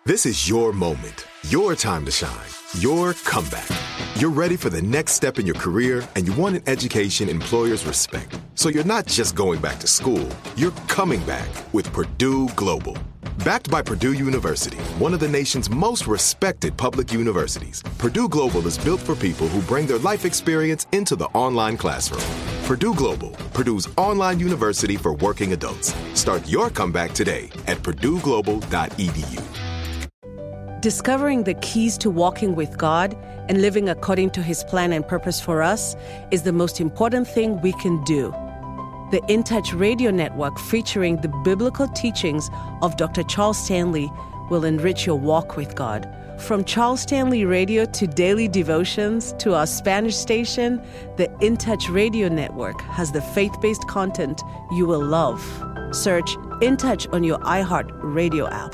This is your moment, your time to shine, your comeback. You're ready for the next step in your career, and you want an education employers respect. So you're not just going back to school, you're coming back with Purdue Global. Backed by Purdue University, one of the nation's most respected public universities, Purdue Global is built for people who bring their life experience into the online classroom. Purdue Global, Purdue's online university for working adults. Start your comeback today at purdueglobal.edu. Discovering the keys to walking with God and living according to His plan and purpose for us is the most important thing we can do. The In Touch Radio Network, featuring the biblical teachings of Dr. Charles Stanley, will enrich your walk with God. From Charles Stanley Radio to daily devotions to our Spanish station, the In Touch Radio Network has the faith-based content you will love. Search In Touch on your iHeart Radio app.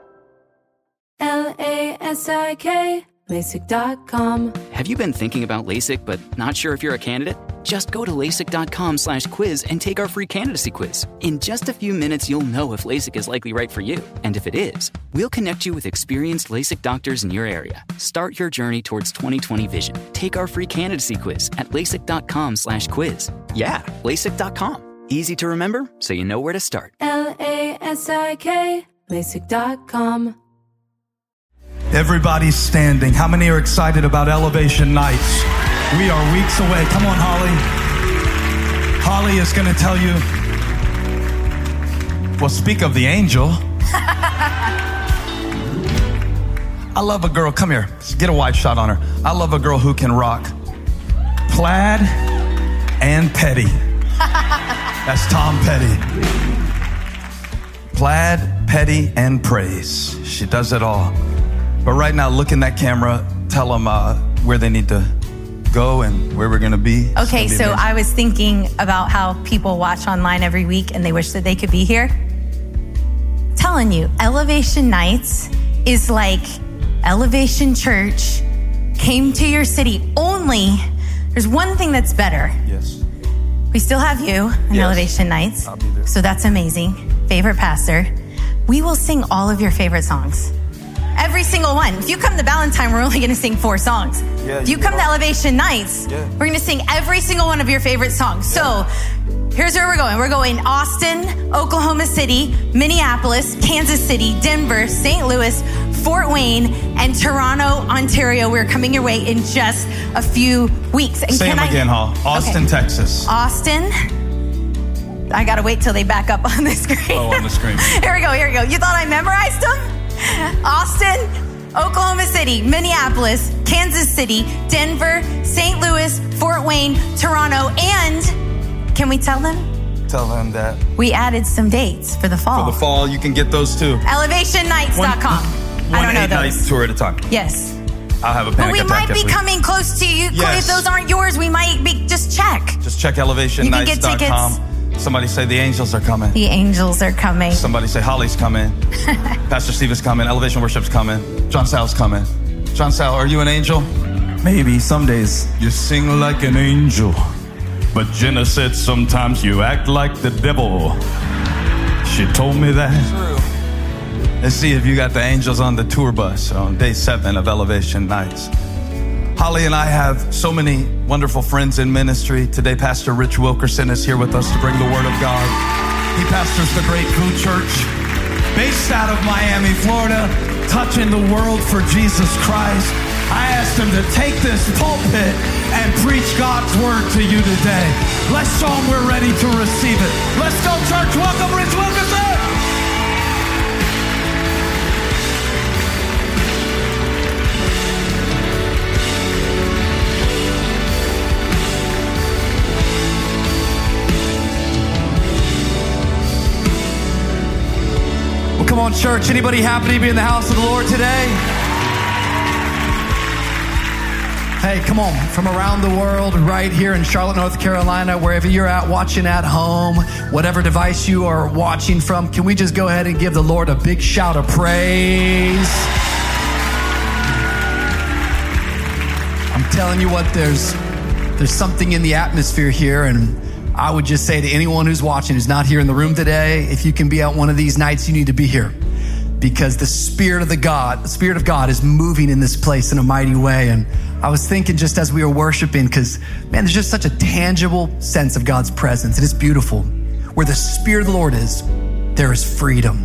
LASIK, LASIK.com. Have you been thinking about LASIK but not sure if you're a candidate? Just go to LASIK.com/quiz and take our free candidacy quiz. In just a few minutes, you'll know if LASIK is likely right for you. And if it is, we'll connect you with experienced LASIK doctors in your area. Start your journey towards 20/20 vision. Take our free candidacy quiz at LASIK.com/quiz. Yeah, LASIK.com. Easy to remember, so you know where to start. LASIK, LASIK.com. Everybody's standing. How many are excited about Elevation Nights? We are weeks away. Come on, Holly. Holly is going to tell you. Well, speak of the angel. I love a girl. Come here. Get a wide shot on her. I love a girl who can rock plaid and petty. That's Tom Petty. Plaid, petty, and praise. She does it all. But right now, look in that camera. Tell them where they need to go and where we're going to be. Okay, so I was thinking about how people watch online every week and they wish that they could be here. Telling you, Elevation Nights is like Elevation Church came to your city. Only there's one thing that's better. Yes. We still have you in Elevation Nights. I'll be there. So that's amazing. Favorite pastor. We will sing all of your favorite songs. Every single one. If you come to Valentine, we're only going to sing 4 songs. Yeah, if you come to Elevation Nights, we're going to sing every single one of your favorite songs. So here's where we're going. We're going Austin, Oklahoma City, Minneapolis, Kansas City, Denver, St. Louis, Fort Wayne, and Toronto, Ontario. We're coming your way in just a few weeks. And say them again, Hall. Austin, okay. Texas. Austin. I got to wait till they back up on the screen. Oh, on the screen. Here we go. You thought I memorized them? Austin, Oklahoma City, Minneapolis, Kansas City, Denver, St. Louis, Fort Wayne, Toronto, and can we tell them? Tell them that we added some dates for the fall. For the fall, you can get those too. ElevationNights.com. I don't know those. 8-night tour at a time. Yes. I'll have a panic attack. But we might be coming close to you. Yes. If those aren't yours, we might be. Just check. Just check ElevationNights.com. Somebody say the angels are coming. The angels are coming. Somebody say Holly's coming. Pastor Steve is coming. Elevation Worship's coming. John Sal's coming. John Sal, are you an angel? Maybe some days you sing like an angel, but Jenna said sometimes you act like the devil. She told me that. True. Let's see if you got the angels on the tour bus on day 7 of Elevation Nights. Holly and I have so many wonderful friends in ministry. Today, Pastor Rich Wilkerson is here with us to bring the Word of God. He pastors the Great Food Church, based out of Miami, Florida, touching the world for Jesus Christ. I asked him to take this pulpit and preach God's Word to you today. Let's show him we're ready to receive it. Let's go, church. Welcome, Rich Wilkerson. Come on, church. Anybody happy to be in the house of the Lord today? Hey, come on. From around the world, right here in Charlotte, North Carolina, wherever you're at, watching at home, whatever device you are watching from, can we just go ahead and give the Lord a big shout of praise? I'm telling you what, there's something in the atmosphere here, and I would just say to anyone who's watching, who's not here in the room today, if you can be at one of these nights, you need to be here. because the Spirit of God is moving in this place in a mighty way. And I was thinking just as we were worshiping, because man, there's just such a tangible sense of God's presence. It is beautiful. Where the Spirit of the Lord is, there is freedom.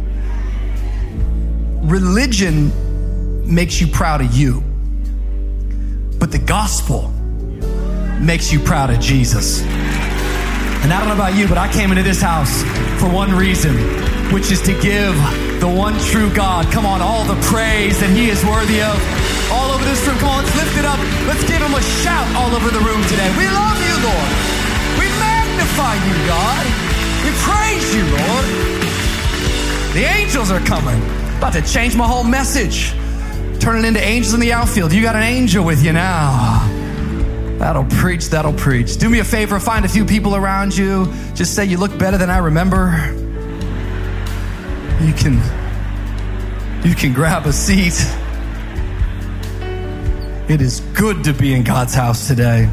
Religion makes you proud of you, but the gospel makes you proud of Jesus. And I don't know about you, but I came into this house for one reason, which is to give the one true God, come on, all the praise that he is worthy of. All over this room, come on, let's lift it up. Let's give him a shout all over the room today. We love you, Lord. We magnify you, God. We praise you, Lord. The angels are coming. About to change my whole message. Turning into angels in the outfield. You got an angel with you now. That'll preach, that'll preach. Do me a favor, find a few people around you. Just say, you look better than I remember. You can grab a seat. It is good to be in God's house today.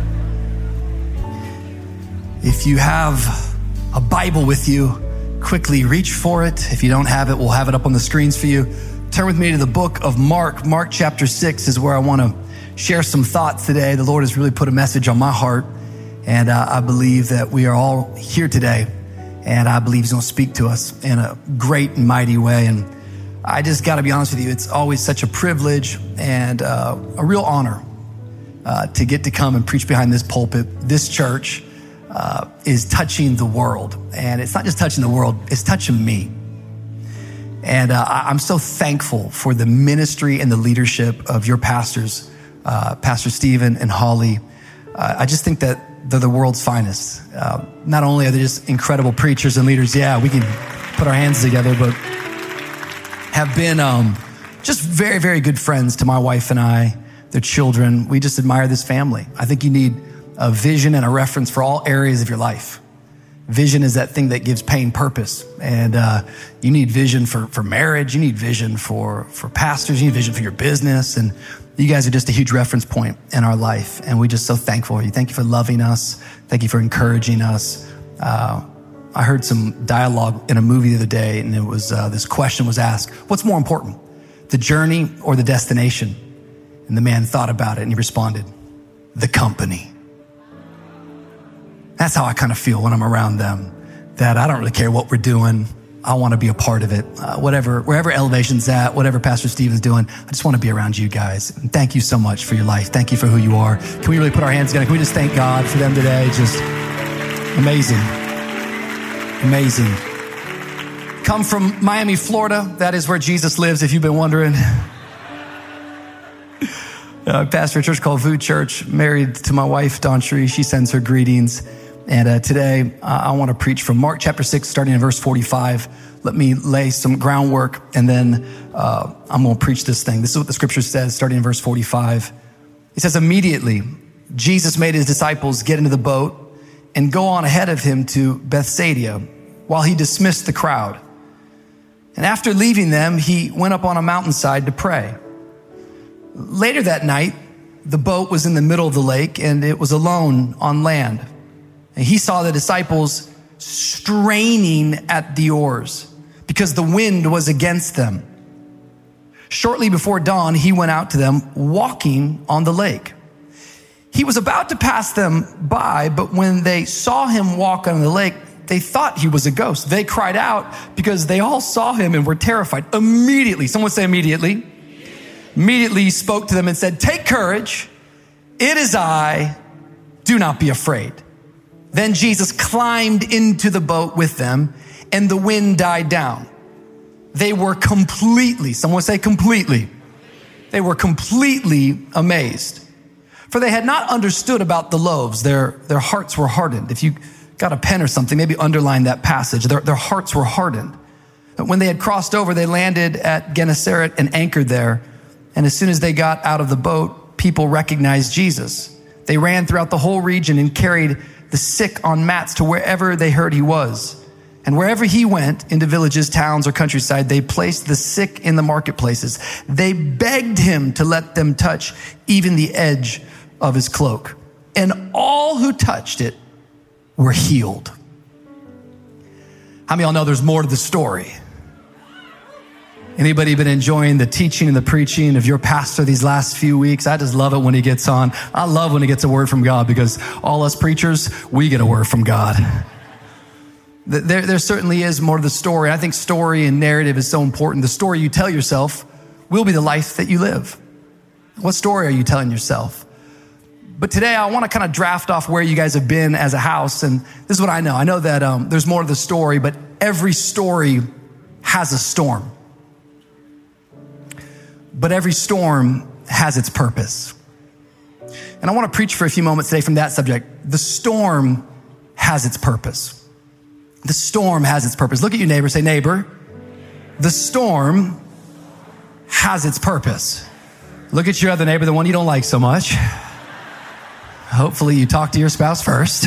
If you have a Bible with you, quickly reach for it. If you don't have it, we'll have it up on the screens for you. Turn with me to the book of Mark. Mark chapter 6 is where I want to share some thoughts today. The Lord has really put a message on my heart, and I believe that we are all here today, and I believe he's going to speak to us in a great and mighty way. And I just got to be honest with you, it's always such a privilege and a real honor to get to come and preach behind this pulpit. This church is touching the world, and it's not just touching the world, it's touching me. And I'm so thankful for the ministry and the leadership of your pastors, Pastor Stephen and Holly. I just think that they're the world's finest. Not only are they just incredible preachers and leaders, yeah, we can put our hands together, but have been just very, very good friends to my wife and I, their children. We just admire this family. I think you need a vision and a reference for all areas of your life. Vision is that thing that gives pain purpose. And you need vision for marriage. You need vision for pastors. You need vision for your business. And you guys are just a huge reference point in our life. And we're just so thankful for you. Thank you for loving us. Thank you for encouraging us. I heard some dialogue in a movie the other day, and it was this question was asked, what's more important, the journey or the destination? And the man thought about it and he responded, the company. That's how I kind of feel when I'm around them, that I don't really care what we're doing. I want to be a part of it. Wherever Elevation's at, whatever Pastor Stephen's doing, I just want to be around you guys. And thank you so much for your life. Thank you for who you are. Can we really put our hands together? Can we just thank God for them today? Just amazing. Amazing. Come from Miami, Florida. That is where Jesus lives, if you've been wondering. I pastor a church called Vue Church, married to my wife, Dawn Shree. She sends her greetings. And today I want to preach from Mark chapter 6, starting in verse 45. Let me lay some groundwork, and then I'm going to preach this thing. This is what the scripture says, starting in verse 45. It says, immediately, Jesus made his disciples get into the boat and go on ahead of him to Bethsaida while he dismissed the crowd. And after leaving them, he went up on a mountainside to pray. Later that night, the boat was in the middle of the lake and it was alone on land. And he saw the disciples straining at the oars because the wind was against them. Shortly before dawn, he went out to them walking on the lake. He was about to pass them by, but when they saw him walk on the lake, they thought he was a ghost. They cried out because they all saw him and were terrified. Immediately, someone say immediately. Immediately he spoke to them and said, take courage. It is I. Do not be afraid. Then Jesus climbed into the boat with them and the wind died down. They were completely, someone say completely. They were completely amazed. For they had not understood about the loaves. Their hearts were hardened. If you got a pen or something, maybe underline that passage. Their hearts were hardened. When they had crossed over, they landed at Gennesaret and anchored there. And as soon as they got out of the boat, people recognized Jesus. They ran throughout the whole region and carried the sick on mats to wherever they heard he was. And wherever he went, into villages, towns, or countryside, they placed the sick in the marketplaces. They begged him to let them touch even the edge of his cloak. And all who touched it were healed. How many of y'all know there's more to the story? Anybody been enjoying the teaching and the preaching of your pastor these last few weeks? I just love it when he gets on. I love when he gets a word from God, because all us preachers, we get a word from God. There certainly is more to the story. I think story and narrative is so important. The story you tell yourself will be the life that you live. What story are you telling yourself? But today I want to kind of draft off where you guys have been as a house. And this is what I know. I know that there's more to the story, but every story has a storm. But every storm has its purpose. And I want to preach for a few moments today from that subject. The storm has its purpose. The storm has its purpose. Look at your neighbor, say, neighbor, the storm has its purpose. Look at your other neighbor, the one you don't like so much. Hopefully you talk to your spouse first.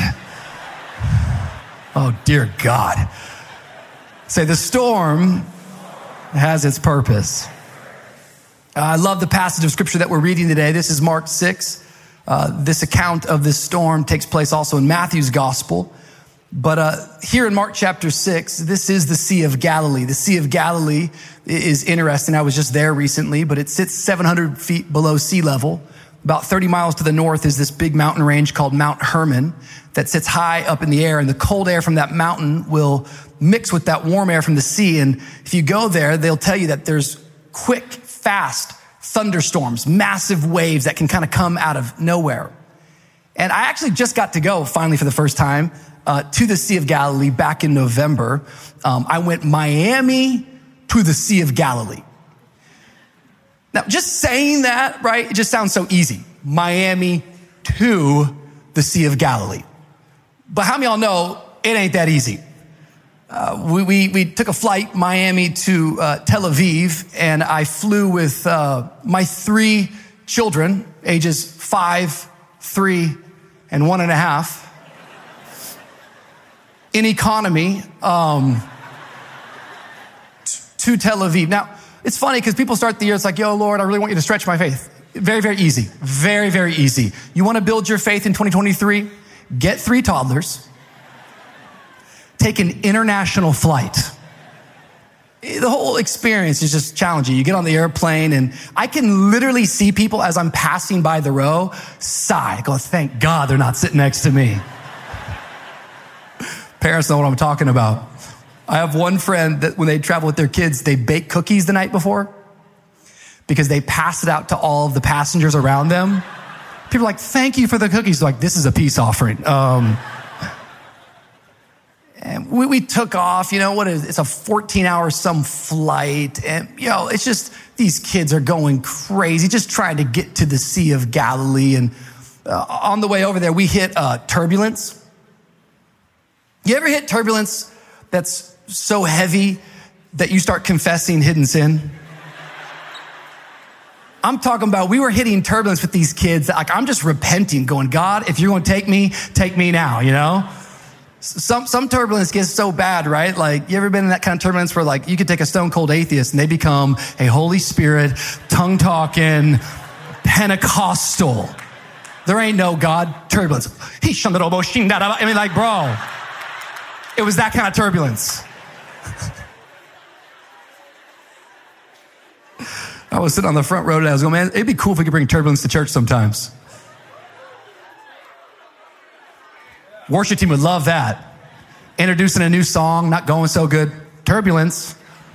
Oh, dear God. Say, the storm has its purpose. I love the passage of scripture that we're reading today. This is Mark 6. This account of this storm takes place also in Matthew's gospel. But here in Mark chapter 6, this is the Sea of Galilee. The Sea of Galilee is interesting. I was just there recently, but it sits 700 feet below sea level. About 30 miles to the north is this big mountain range called Mount Hermon that sits high up in the air, and the cold air from that mountain will mix with that warm air from the sea. And if you go there, they'll tell you that there's quick, fast thunderstorms, massive waves that can kind of come out of nowhere. And I actually just got to go finally for the first time to the Sea of Galilee back in November. I went Miami to the Sea of Galilee. Now, just saying that, right, it just sounds so easy. Miami to the Sea of Galilee. But how many of y'all know it ain't that easy? We took a flight, Miami to Tel Aviv, and I flew with my 3 children, ages 5, 3, and 1.5, in economy to Tel Aviv. Now, it's funny because people start the year, it's like, yo, Lord, I really want you to stretch my faith. Very, very easy. Very, very easy. You want to build your faith in 2023? Get 3 toddlers. Take an international flight. The whole experience is just challenging. You get on the airplane, and I can literally see people as I'm passing by the row sigh, go, thank God they're not sitting next to me. Parents know what I'm talking about. I have one friend that when they travel with their kids, they bake cookies the night before because they pass it out to all of the passengers around them. People are like, thank you for the cookies. They're like, this is a peace offering. And we took off, it's a 14-hour some flight. And, it's just, these kids are going crazy, just trying to get to the Sea of Galilee. And on the way over there, we hit turbulence. You ever hit turbulence that's so heavy that you start confessing hidden sin? I'm talking about, we were hitting turbulence with these kids that, like, I'm just repenting, going, God, if you're going to take me now, Some turbulence gets so bad, right? Like, you ever been in that kind of turbulence where, like, you could take a stone cold atheist and they become a Holy Spirit, tongue-talking, Pentecostal. There ain't no God turbulence. I mean, like, bro, it was that kind of turbulence. I was sitting on the front row and I was going, man, it'd be cool if we could bring turbulence to church sometimes. Worship team would love that. Introducing a new song, not going so good. Turbulence.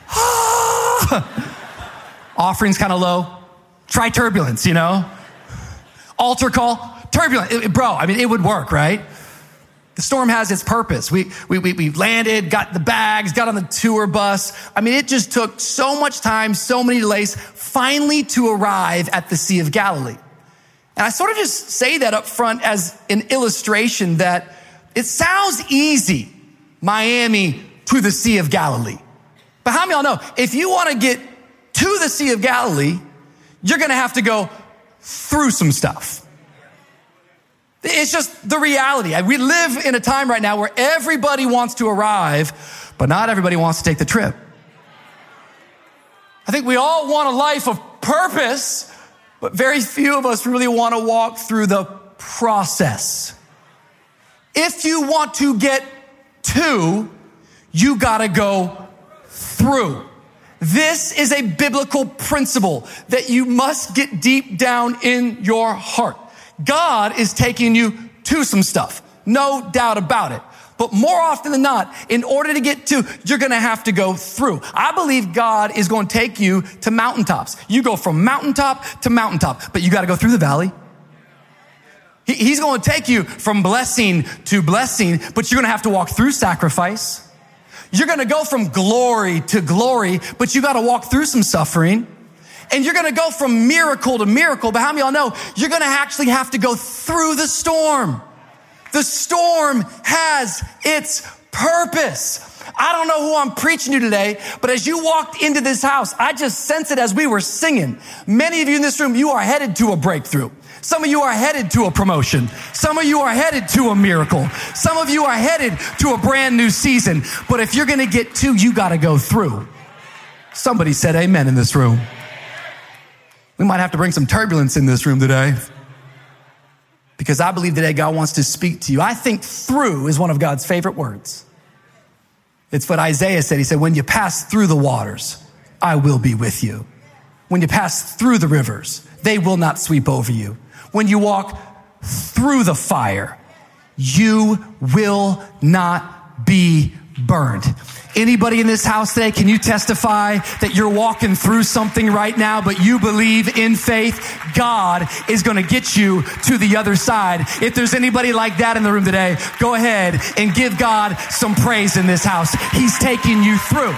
Offerings kind of low. Try turbulence, Altar call, turbulence. It would work, right? The storm has its purpose. We landed, got the bags, got on the tour bus. It just took so much time, so many delays, finally to arrive at the Sea of Galilee. And I sort of just say that up front as an illustration that it sounds easy, Miami to the Sea of Galilee. But how many of y'all know, if you want to get to the Sea of Galilee, you're going to have to go through some stuff. It's just the reality. We live in a time right now where everybody wants to arrive, but not everybody wants to take the trip. I think we all want a life of purpose, but very few of us really want to walk through the process. If you want to get to, you got to go through. This is a biblical principle that you must get deep down in your heart. God is taking you to some stuff, no doubt about it. But more often than not, in order to get to, you're going to have to go through. I believe God is going to take you to mountaintops. You go from mountaintop to mountaintop, but you got to go through the valley. He's going to take you from blessing to blessing, but you're going to have to walk through sacrifice. You're going to go from glory to glory, but you got to walk through some suffering. And you're going to go from miracle to miracle, but how many of y'all know you're going to actually have to go through the storm? The storm has its purpose. I don't know who I'm preaching to today, but as you walked into this house, I just sense it as we were singing. Many of you in this room, you are headed to a breakthrough. Some of you are headed to a promotion. Some of you are headed to a miracle. Some of you are headed to a brand new season. But if you're going to get to, you got to go through. Somebody said amen in this room. We might have to bring some turbulence in this room today, because I believe today God wants to speak to you. I think through is one of God's favorite words. It's what Isaiah said. He said, when you pass through the waters, I will be with you. When you pass through the rivers, they will not sweep over you. When you walk through the fire, you will not be burned. Anybody in this house today, can you testify that you're walking through something right now, but you believe in faith God is going to get you to the other side? If there's anybody like that in the room today, go ahead and give God some praise in this house. He's taking you through.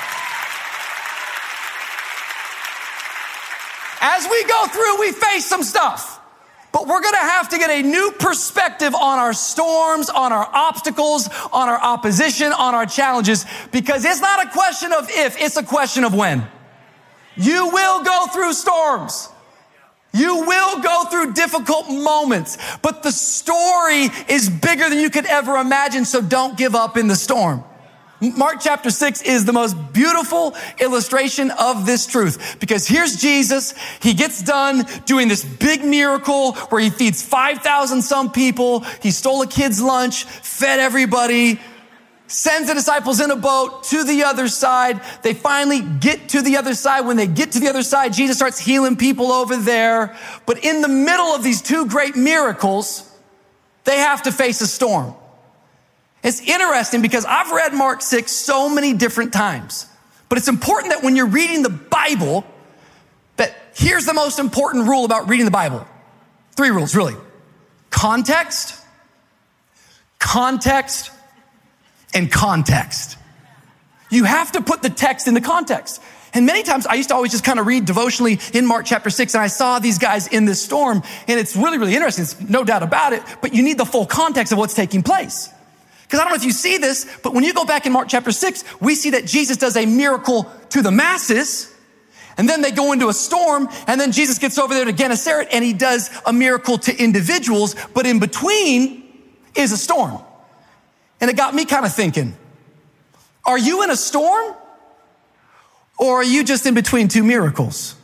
As we go through, we face some stuff. But we're going to have to get a new perspective on our storms, on our obstacles, on our opposition, on our challenges, because it's not a question of if, it's a question of when. You will go through storms. You will go through difficult moments, but the story is bigger than you could ever imagine, so don't give up in the storm. Mark chapter 6 is the most beautiful illustration of this truth, because here's Jesus. He gets done doing this big miracle where he feeds 5,000 some people. He stole a kid's lunch, fed everybody, sends the disciples in a boat to the other side. They finally get to the other side. When they get to the other side, Jesus starts healing people over there. But in the middle of these two great miracles, they have to face a storm. It's interesting because I've read Mark 6 so many different times, but it's important that when you're reading the Bible, that here's the most important rule about reading the Bible. 3 rules, really. Context, context, and context. You have to put the text in the context. And many times I used to always just kind of read devotionally in Mark chapter 6, and I saw these guys in this storm, and it's really, really interesting. It's no doubt about it, but you need the full context of what's taking place. Because I don't know if you see this, but when you go back in Mark chapter 6, we see that Jesus does a miracle to the masses, and then they go into a storm, and then Jesus gets over there to Gennesaret, and he does a miracle to individuals, but in between is a storm. And it got me kind of thinking, are you in a storm, or are you just in between 2 miracles?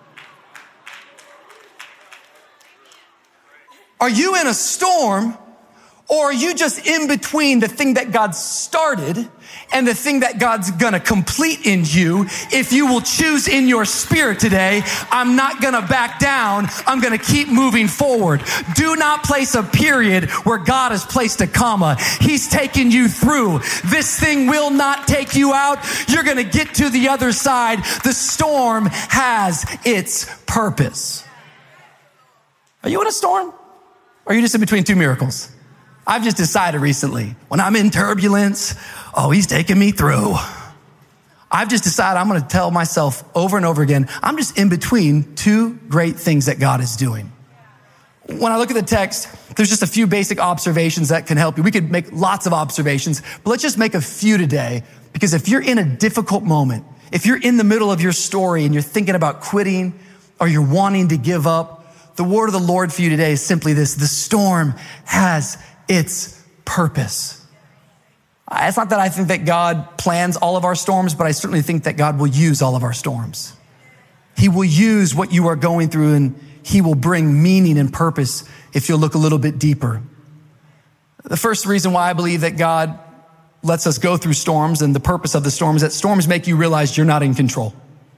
Are you in a storm, or are you just in between the thing that God started and the thing that God's gonna complete in you? If you will choose in your spirit today, I'm not gonna back down, I'm gonna keep moving forward. Do not place a period where God has placed a comma. He's taking you through. This thing will not take you out. You're gonna get to the other side. The storm has its purpose. Are you in a storm? Or are you just in between 2 miracles? I've just decided recently, when I'm in turbulence, he's taking me through. I've just decided I'm going to tell myself over and over again, I'm just in between 2 great things that God is doing. When I look at the text, there's just a few basic observations that can help you. We could make lots of observations, but let's just make a few today, because if you're in a difficult moment, if you're in the middle of your story and you're thinking about quitting or you're wanting to give up, the word of the Lord for you today is simply this: the storm has its purpose. It's not that I think that God plans all of our storms, but I certainly think that God will use all of our storms. He will use what you are going through, and he will bring meaning and purpose if you'll look a little bit deeper. The first reason why I believe that God lets us go through storms, and the purpose of the storm is that storms make you realize you're not in control.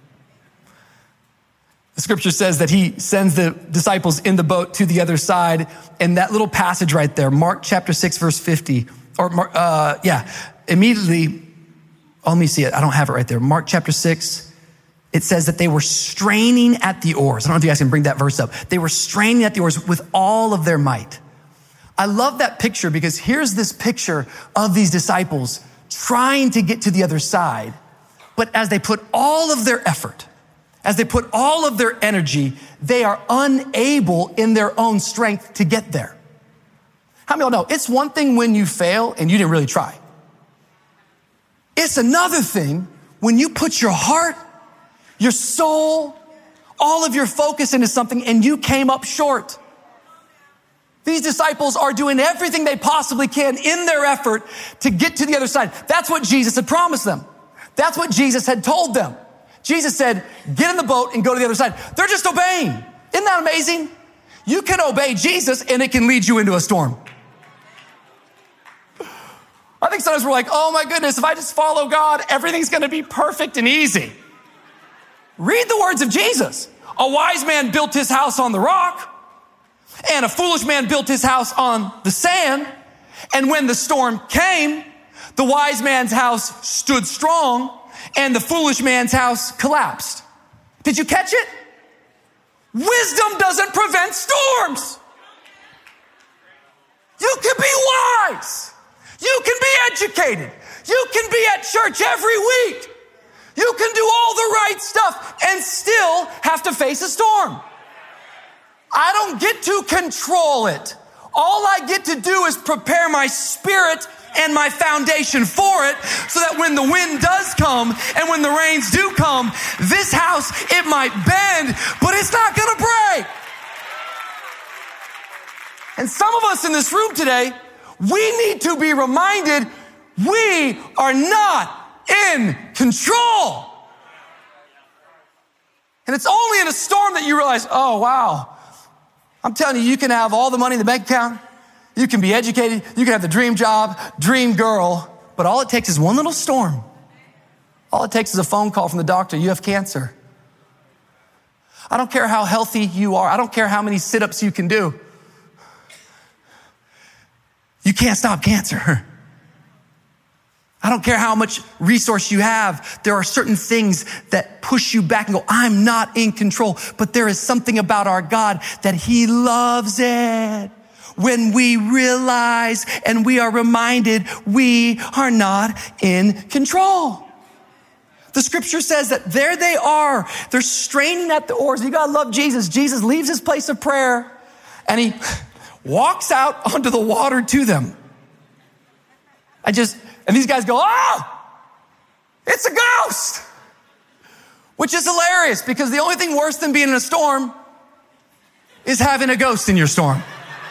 The scripture says that he sends the disciples in the boat to the other side, and that little passage right there, Mark chapter 6, verse 50, immediately, let me see it. I don't have it right there. Mark chapter 6, it says that they were straining at the oars. I don't know if you guys can bring that verse up. They were straining at the oars with all of their might. I love that picture because here's this picture of these disciples trying to get to the other side. But as they put all of their effort, as they put all of their energy, they are unable in their own strength to get there. How many of y'all know it's one thing when you fail and you didn't really try? It's another thing when you put your heart, your soul, all of your focus into something and you came up short. These disciples are doing everything they possibly can in their effort to get to the other side. That's what Jesus had promised them. That's what Jesus had told them. Jesus said, get in the boat and go to the other side. They're just obeying. Isn't that amazing? You can obey Jesus and it can lead you into a storm. I think sometimes we're like, oh my goodness, if I just follow God, everything's going to be perfect and easy. Read the words of Jesus. A wise man built his house on the rock, and a foolish man built his house on the sand. And when the storm came, the wise man's house stood strong, and the foolish man's house collapsed. Did you catch it? Wisdom doesn't prevent storms. You can be wise. You can be educated. You can be at church every week. You can do all the right stuff and still have to face a storm. I don't get to control it. All I get to do is prepare my spirit and my foundation for it so that when the wind does come and when the rains do come, this house, it might bend, but it's not going to break. And some of us in this room today, we need to be reminded we are not in control. And it's only in a storm that you realize, oh, wow. I'm telling you, you can have all the money in the bank account. You can be educated. You can have the dream job, dream girl. But all it takes is one little storm. All it takes is a phone call from the doctor. You have cancer. I don't care how healthy you are. I don't care how many sit-ups you can do. You can't stop cancer. I don't care how much resource you have. There are certain things that push you back and go, I'm not in control. But there is something about our God that he loves it when we realize and we are reminded we are not in control. The scripture says that there they are. They're straining at the oars. You gotta love Jesus. Jesus leaves his place of prayer and he walks out onto the water to them. And these guys go, oh, it's a ghost, which is hilarious because the only thing worse than being in a storm is having a ghost in your storm.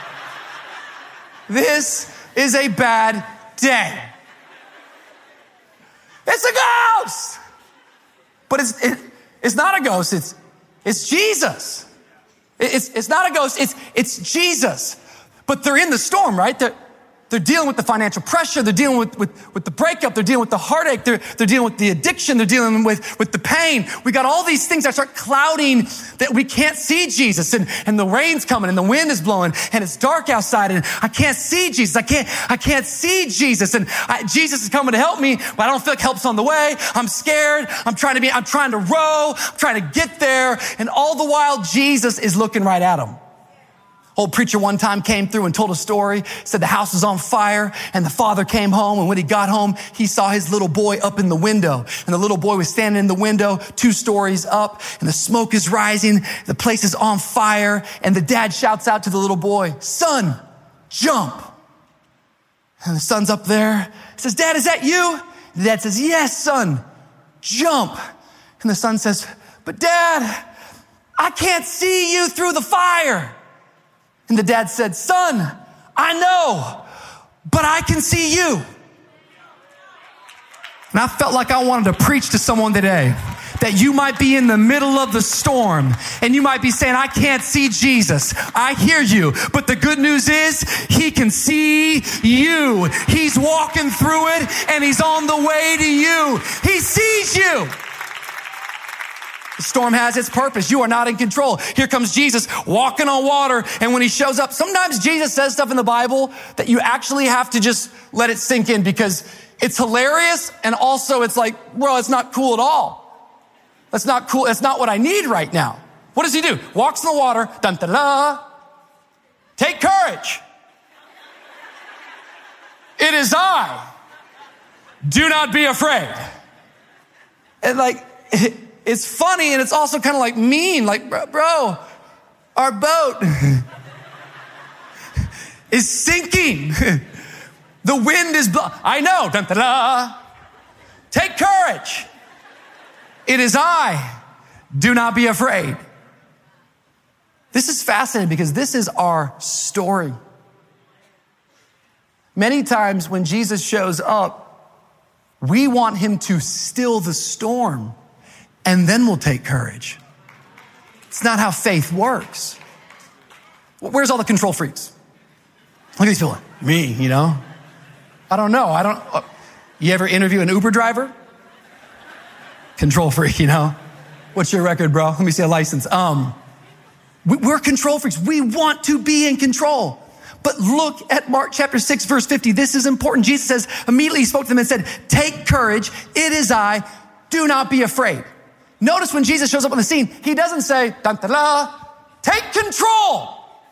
This is a bad day. It's a ghost. But it's not a ghost. It's Jesus. It's not a ghost. It's Jesus. But they're in the storm, right? They're dealing with the financial pressure. They're dealing with the breakup. They're dealing with the heartache. They're dealing with the addiction. They're dealing with the pain. We got all these things that start clouding that we can't see Jesus. And the rain's coming and the wind is blowing and it's dark outside and I can't see Jesus. I can't see Jesus. And Jesus is coming to help me, but I don't feel like help's on the way. I'm scared. I'm trying to row. I'm trying to get there. And all the while, Jesus is looking right at them. Old preacher one time came through and told a story, said the house was on fire and the father came home. And when he got home, he saw his little boy up in the window. And the little boy was standing in the window 2 stories up and the smoke is rising. The place is on fire. And the dad shouts out to the little boy, son, jump. And the son's up there. He says, Dad, is that you? The dad says, yes, son, jump. And the son says, but Dad, I can't see you through the fire. And the dad said, son, I know, but I can see you. And I felt like I wanted to preach to someone today that you might be in the middle of the storm and you might be saying, I can't see Jesus. I hear you. But the good news is he can see you. He's walking through it and he's on the way to you. He sees you. The storm has its purpose. You are not in control. Here comes Jesus walking on water. And when he shows up, sometimes Jesus says stuff in the Bible that you actually have to just let it sink in because it's hilarious. And also it's like, well, it's not cool at all. That's not cool. That's not what I need right now. What does he do? Walks in the water. Dun, da, da. Take courage. It is I. Do not be afraid. And like, it's funny and it's also kind of like mean. Like, bro, our boat is sinking. The wind is blowing. I know. Dun, da, da. Take courage. It is I. Do not be afraid. This is fascinating because this is our story. Many times when Jesus shows up, we want him to still the storm and then we'll take courage. It's not how faith works. Where's all the control freaks? Look at these people. Me, you know? I don't know. You ever interview an Uber driver? Control freak, you know? What's your record, bro? Let me see a license. We're control freaks. We want to be in control. But look at Mark chapter 6, verse 50. This is important. Jesus says, immediately he spoke to them and said, take courage. It is I. Do not be afraid. Notice when Jesus shows up on the scene, he doesn't say, dun, da, da, take control.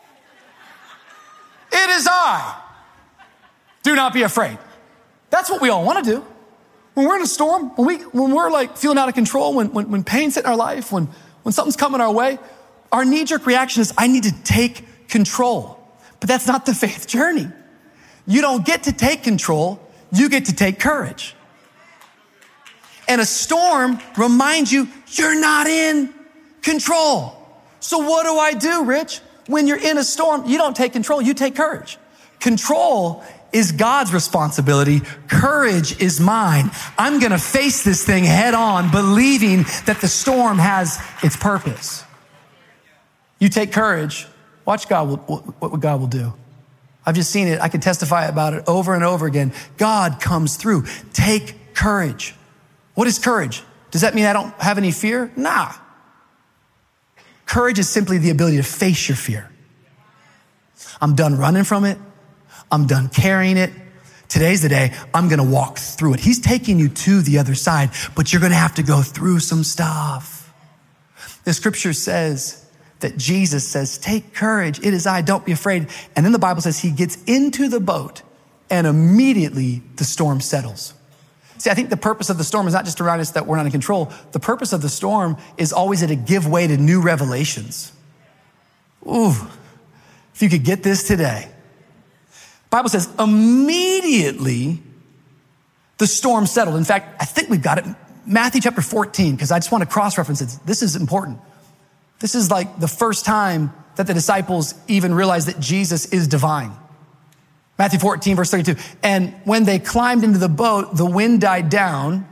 It is I. Do not be afraid. That's what we all want to do. When we're in a storm, when we're like feeling out of control, when pain's hitting our life, when something's coming our way, our knee-jerk reaction is, I need to take control. But that's not the faith journey. You don't get to take control. You get to take courage. And a storm reminds you, you're not in control. So what do I do, Rich? When you're in a storm, you don't take control, you take courage. Control is God's responsibility. Courage is mine. I'm going to face this thing head on, believing that the storm has its purpose. You take courage. Watch what God will do. I've just seen it. I can testify about it over and over again. God comes through. Take courage. What is courage? Does that mean I don't have any fear? Nah. Courage is simply the ability to face your fear. I'm done running from it. I'm done carrying it. Today's the day I'm going to walk through it. He's taking you to the other side, but you're going to have to go through some stuff. The scripture says that Jesus says, take courage. It is I. Don't be afraid. And then the Bible says he gets into the boat and immediately the storm settles. See, I think the purpose of the storm is not just to remind us that we're not in control. The purpose of the storm is always to give way to new revelations. Ooh, if you could get this today. The Bible says immediately the storm settled. In fact, I think we've got it. Matthew chapter 14, because I just want to cross-reference it. This is important. This is like the first time that the disciples even realized that Jesus is divine. Matthew 14, verse 32. And when they climbed into the boat, the wind died down.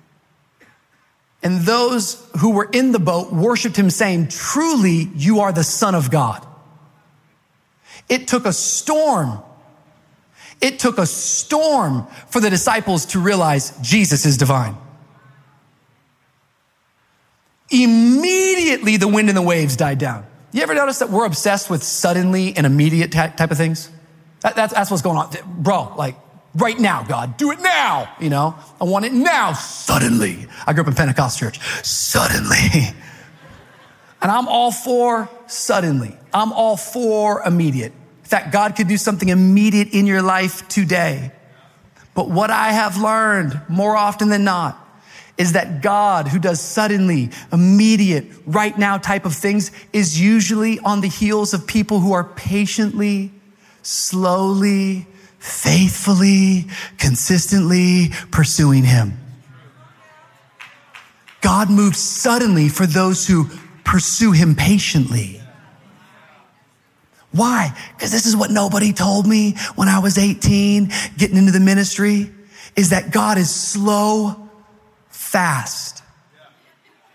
And those who were in the boat worshiped him, saying, truly, you are the Son of God. It took a storm. It took a storm for the disciples to realize Jesus is divine. Immediately, the wind and the waves died down. You ever notice that we're obsessed with suddenly and immediate type of things? That's what's going on. Bro, like right now, God, do it now. You know, I want it now, suddenly. I grew up in Pentecostal church, suddenly. And I'm all for suddenly. I'm all for immediate. In fact, God could do something immediate in your life today. But what I have learned more often than not is that God, who does suddenly, immediate, right now type of things, is usually on the heels of people who are patiently, slowly, faithfully, consistently pursuing him. God moves suddenly for those who pursue him patiently. Why? Because this is what nobody told me when I was 18, getting into the ministry, is that God is slow, fast.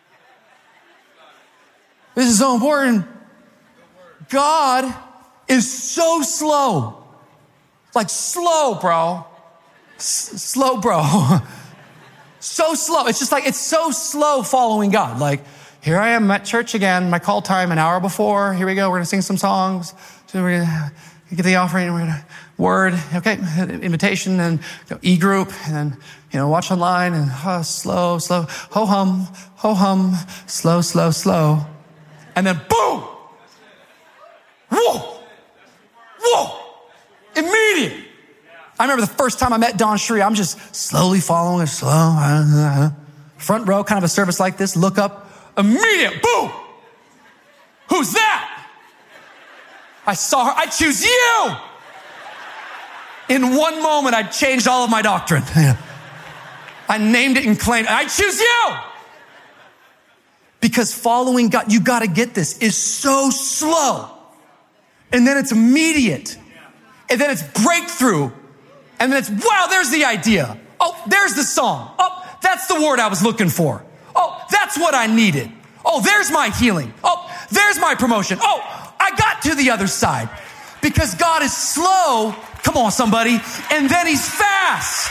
This is so important. God is so slow. Like slow, bro. Slow, bro. So slow. It's just like, it's so slow following God. Like, here I am at church again, my call time an hour before. Here we go. We're going to sing some songs. So we're going to get the offering. We're going to word. Okay. Invitation and e-group and then, watch online and slow. Ho hum, slow. And then boom. Whoa. Immediate. I remember the first time I met Don Shree, I'm just slowly following it, slow. Front row, kind of a service like this, look up, immediate, boom. Who's that? I saw her, I choose you. In one moment, I changed all of my doctrine. I named it and claimed it. I choose you. Because following God, you got to get this, is so slow. And then it's immediate. And then it's breakthrough. And then it's, wow, there's the idea. Oh, there's the song. Oh, that's the word I was looking for. Oh, that's what I needed. Oh, there's my healing. Oh, there's my promotion. Oh, I got to the other side. Because God is slow. Come on, somebody. And then he's fast.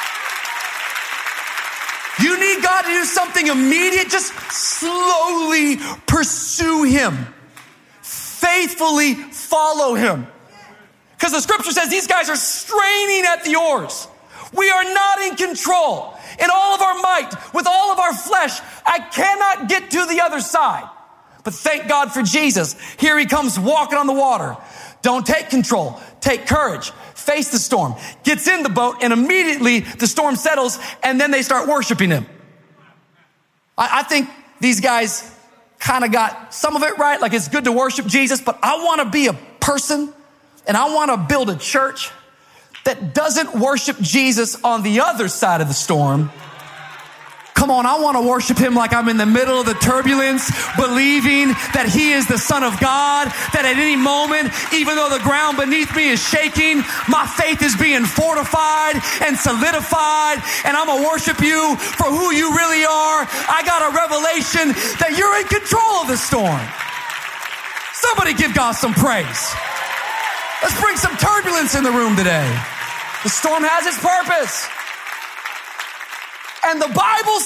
You need God to do something immediate. Just slowly pursue him. Faithfully follow him. Because the scripture says these guys are straining at the oars. We are not in control. In all of our might, with all of our flesh, I cannot get to the other side. But thank God for Jesus. Here he comes walking on the water. Don't take control. Take courage. Face the storm. Gets in the boat, and immediately the storm settles, and then they start worshiping him. I think these guys kind of got some of it right. Like, it's good to worship Jesus, but I want to be a person, and I want to build a church that doesn't worship Jesus on the other side of the storm. Come on, I want to worship him like I'm in the middle of the turbulence, believing that he is the Son of God, that at any moment, even though the ground beneath me is shaking, my faith is being fortified and solidified, and I'm going to worship you for who you really are. I got a revelation that you're in control of the storm. Somebody give God some praise. Let's bring some turbulence in the room today. The storm has its purpose. And the Bible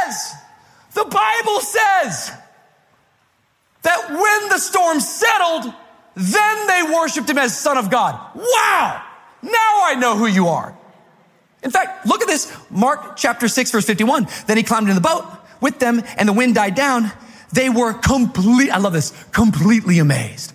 says that when the storm settled, then they worshiped him as Son of God. Wow! Now I know who you are. In fact, look at this. Mark chapter 6, verse 51. Then he climbed into the boat with them, and the wind died down. They were completely amazed.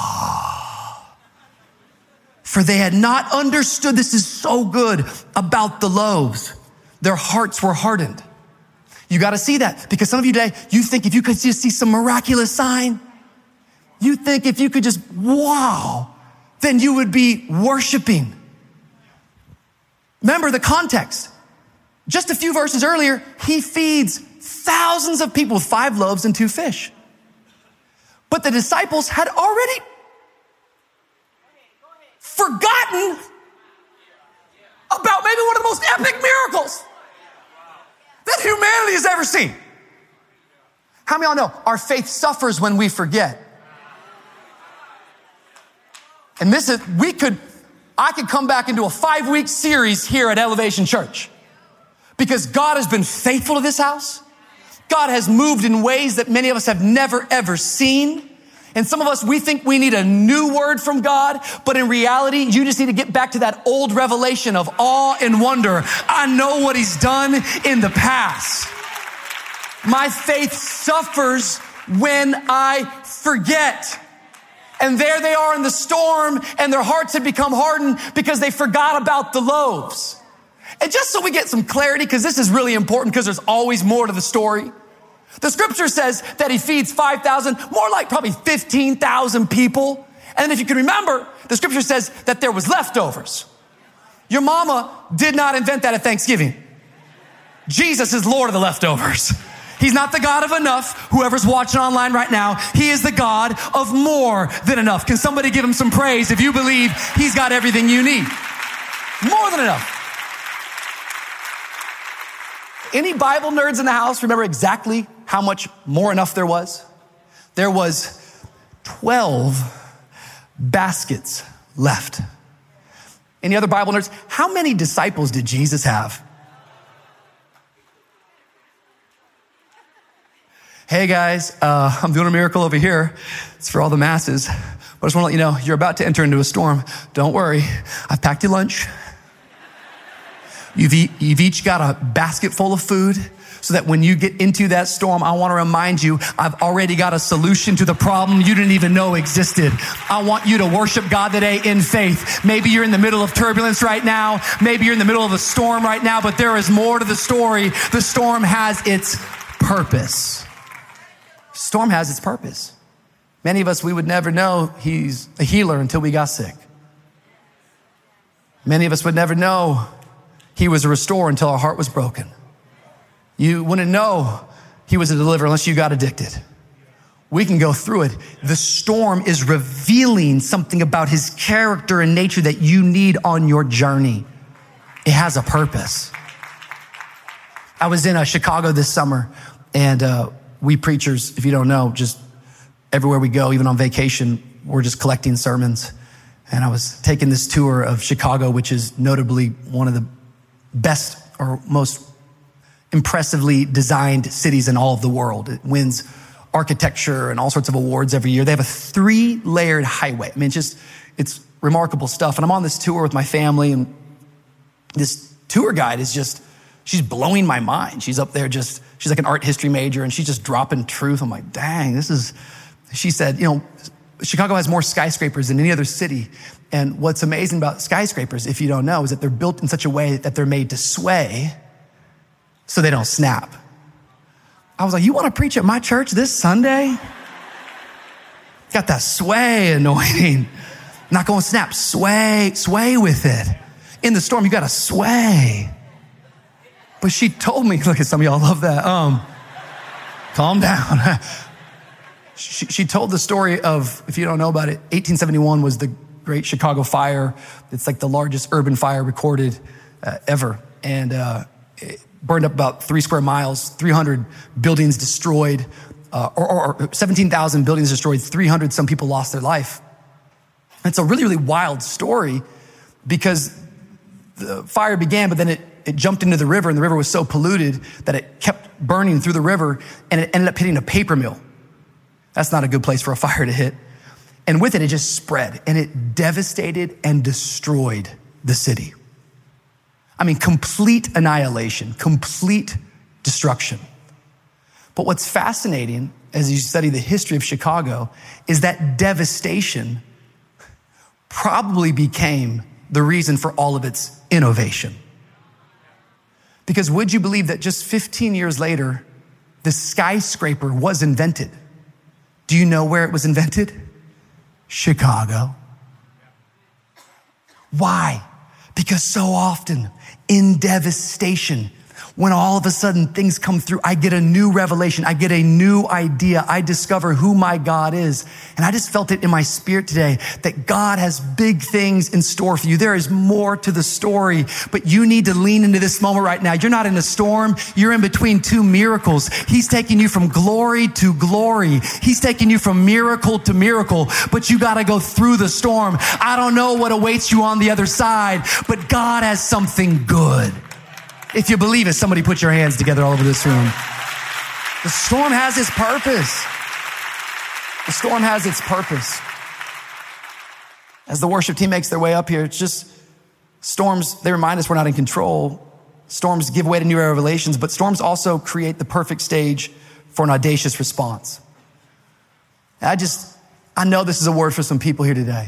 For they had not understood, this is so good, about the loaves. Their hearts were hardened. You got to see that, because some of you today, you think if you could just see some miraculous sign, you think if you could just, wow, then you would be worshiping. Remember the context. Just a few verses earlier, he feeds thousands of people with 5 loaves and 2 fish. But the disciples had already forgotten about maybe one of the most epic miracles that humanity has ever seen. How many of y'all know our faith suffers when we forget? And this is, I could come back into a 5-week series here at Elevation Church, because God has been faithful to this house. God has moved in ways that many of us have never, ever seen. And some of us, we think we need a new word from God, but in reality, you just need to get back to that old revelation of awe and wonder. I know what he's done in the past. My faith suffers when I forget. And there they are in the storm, and their hearts had become hardened because they forgot about the loaves. And just so we get some clarity, because this is really important, because there's always more to the story. The scripture says that he feeds 5,000, more like probably 15,000 people. And if you can remember, the scripture says that there was leftovers. Your mama did not invent that at Thanksgiving. Jesus is Lord of the leftovers. He's not the God of enough. Whoever's watching online right now, he is the God of more than enough. Can somebody give him some praise if you believe he's got everything you need? More than enough. Any Bible nerds in the house remember exactly how much more enough there was? there was 12 baskets left. Any other Bible nerds? How many disciples did Jesus have? Hey guys, I'm doing a miracle over here. It's for all the masses. But I just want to let you know, you're about to enter into a storm. Don't worry, I've packed you lunch. You've each got a basket full of food so that when you get into that storm, I want to remind you, I've already got a solution to the problem you didn't even know existed. I want you to worship God today in faith. Maybe you're in the middle of turbulence right now. Maybe you're in the middle of a storm right now, but there is more to the story. The storm has its purpose. Storm has its purpose. Many of us, we would never know he's a healer until we got sick. Many of us would never know he was a restorer until our heart was broken. You wouldn't know he was a deliverer unless you got addicted. We can go through it. The storm is revealing something about his character and nature that you need on your journey. It has a purpose. I was in Chicago this summer, and we preachers, if you don't know, just everywhere we go, even on vacation, we're just collecting sermons. And I was taking this tour of Chicago, which is notably one of the best or most impressively designed cities in all of the world. It wins architecture and all sorts of awards every year. They have a 3-layered highway. I mean, it's remarkable stuff. And I'm on this tour with my family, and this tour guide is she's blowing my mind. She's up there she's like an art history major, and she's just dropping truth. I'm like, dang, she said, Chicago has more skyscrapers than any other city. And what's amazing about skyscrapers, if you don't know, is that they're built in such a way that they're made to sway so they don't snap. I was like, you want to preach at my church this Sunday? Got that sway anointing. Not going to snap, sway with it. In the storm, you got to sway. But she told me, look at some of y'all love that. Calm down. She told the story of, if you don't know about it, 1871 was the Great Chicago Fire. It's like the largest urban fire recorded ever. And it burned up about 3 square miles, 300 buildings destroyed, or 17,000 buildings destroyed, 300 some people lost their life. It's a really, really wild story because the fire began, but then it jumped into the river, and the river was so polluted that it kept burning through the river, and it ended up hitting a paper mill. That's not a good place for a fire to hit. And with it, it just spread, and it devastated and destroyed the city. I mean, complete annihilation, complete destruction. But what's fascinating as you study the history of Chicago is that devastation probably became the reason for all of its innovation. Because would you believe that just 15 years later, the skyscraper was invented? Do you know where it was invented? Chicago. Why? Because so often in devastation, when all of a sudden things come through, I get a new revelation. I get a new idea. I discover who my God is. And I just felt it in my spirit today that God has big things in store for you. There is more to the story, but you need to lean into this moment right now. You're not in a storm. You're in between 2 miracles. He's taking you from glory to glory. He's taking you from miracle to miracle, but you got to go through the storm. I don't know what awaits you on the other side, but God has something good. If you believe it, somebody put your hands together all over this room. The storm has its purpose. The storm has its purpose. As the worship team makes their way up here, it's just storms, they remind us we're not in control. Storms give way to new revelations, but storms also create the perfect stage for an audacious response. I know this is a word for some people here today.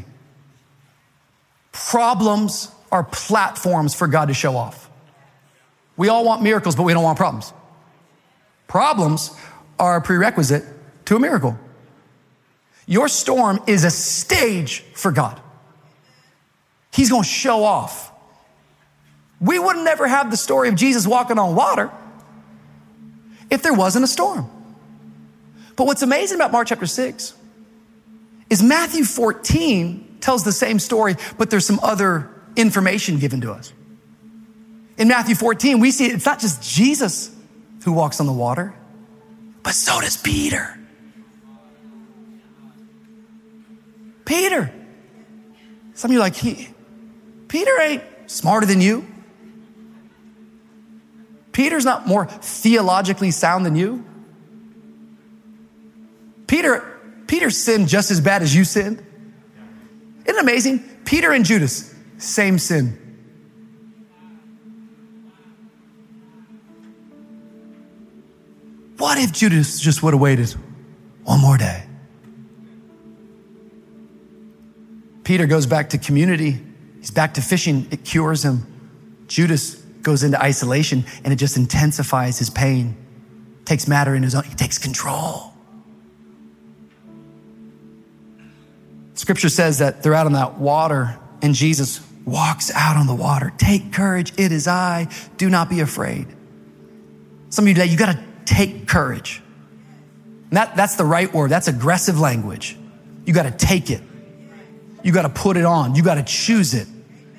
Problems are platforms for God to show off. We all want miracles, but we don't want problems. Problems are a prerequisite to a miracle. Your storm is a stage for God. He's going to show off. We would never have the story of Jesus walking on water if there wasn't a storm. But what's amazing about Mark chapter 6 is Matthew 14 tells the same story, but there's some other information given to us. In Matthew 14, we see it's not just Jesus who walks on the water, but so does Peter. Peter. Some of you are like, Peter ain't smarter than you. Peter's not more theologically sound than you. Peter sinned just as bad as you sinned. Isn't it amazing? Peter and Judas, same sin. What if Judas just would have waited one more day? Peter goes back to community. He's back to fishing. It cures him. Judas goes into isolation, and it just intensifies his pain. Takes matter in his own. He takes control. Scripture says that they're out on that water, and Jesus walks out on the water. Take courage. It is I. Do not be afraid. Some of you today, you got to take courage. And that's the right word. That's aggressive language. You got to take it. You got to put it on. You got to choose it.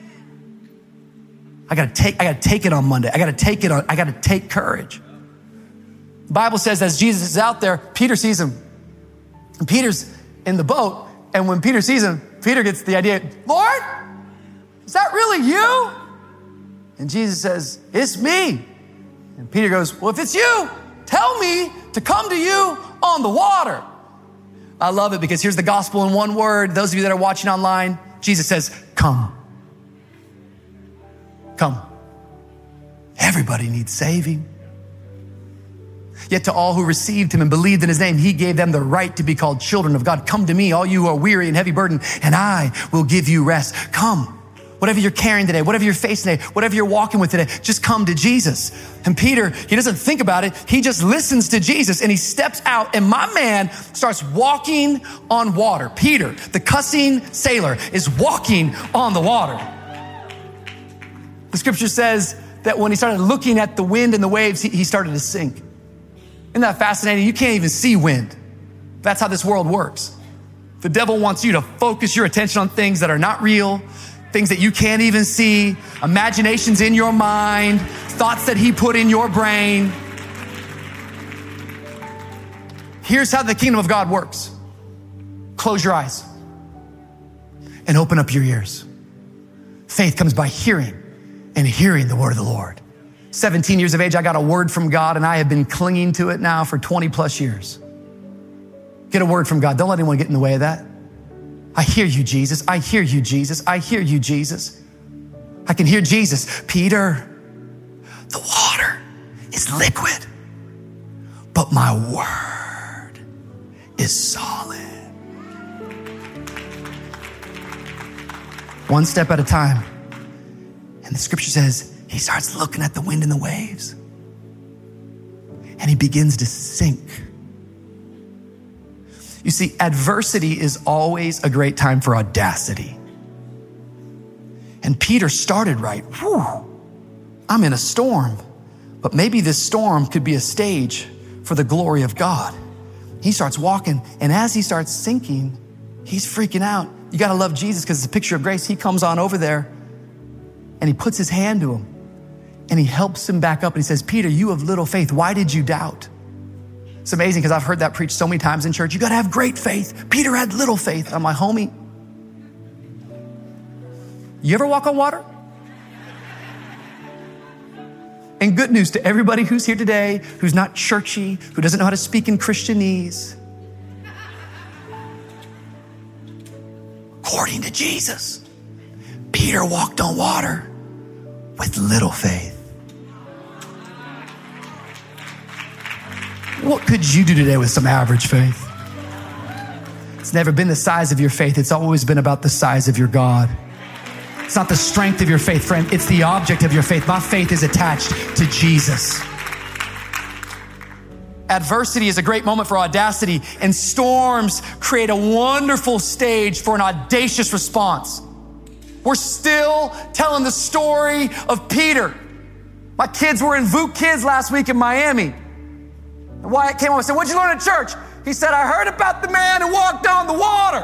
I got to take it on Monday. I got to take courage. The Bible says as Jesus is out there, Peter sees him. And Peter's in the boat. And when Peter sees him, Peter gets the idea, Lord, is that really you? And Jesus says, it's me. And Peter goes, well, if it's you, tell me to come to you on the water. I love it because here's the gospel in one word. Those of you that are watching online, Jesus says, come. Come. Everybody needs saving. Yet to all who received him and believed in his name, he gave them the right to be called children of God. Come to me, all you who are weary and heavy burdened, and I will give you rest. Come. Whatever you're carrying today, whatever you're facing today, whatever you're walking with today, just come to Jesus. And Peter, he doesn't think about it. He just listens to Jesus and he steps out, and my man starts walking on water. Peter, the cussing sailor, is walking on the water. The scripture says that when he started looking at the wind and the waves, he started to sink. Isn't that fascinating? You can't even see wind. That's how this world works. The devil wants you to focus your attention on things that are not real, things that you can't even see, imaginations in your mind, thoughts that he put in your brain. Here's how the kingdom of God works. Close your eyes and open up your ears. Faith comes by hearing, and hearing the word of the Lord. 17 years of age, I got a word from God, and I have been clinging to it now for 20 plus years. Get a word from God. Don't let anyone get in the way of that. I hear you, Jesus. I hear you, Jesus. I hear you, Jesus. I can hear Jesus. Peter, the water is liquid, but my word is solid. One step at a time. And the scripture says he starts looking at the wind and the waves, and he begins to sink. You see, adversity is always a great time for audacity. And Peter started right. Whew, I'm in a storm, but maybe this storm could be a stage for the glory of God. He starts walking, and as he starts sinking, he's freaking out. You got to love Jesus because it's a picture of grace. He comes on over there, and he puts his hand to him, and he helps him back up, and he says, Peter, you have little faith. Why did you doubt? It's amazing because I've heard that preached so many times in church. You got to have great faith. Peter had little faith. I'm like, homie, you ever walk on water? And good news to everybody who's here today, who's not churchy, who doesn't know how to speak in Christianese. According to Jesus, Peter walked on water with little faith. What could you do today with some average faith? It's never been the size of your faith. It's always been about the size of your God. It's not the strength of your faith, friend. It's the object of your faith. My faith is attached to Jesus. Adversity is a great moment for audacity, and storms create a wonderful stage for an audacious response. We're still telling the story of Peter. My kids were in VOOC Kids last week in Miami. And Wyatt came over and said, what'd you learn at church? He said, I heard about the man who walked on the water.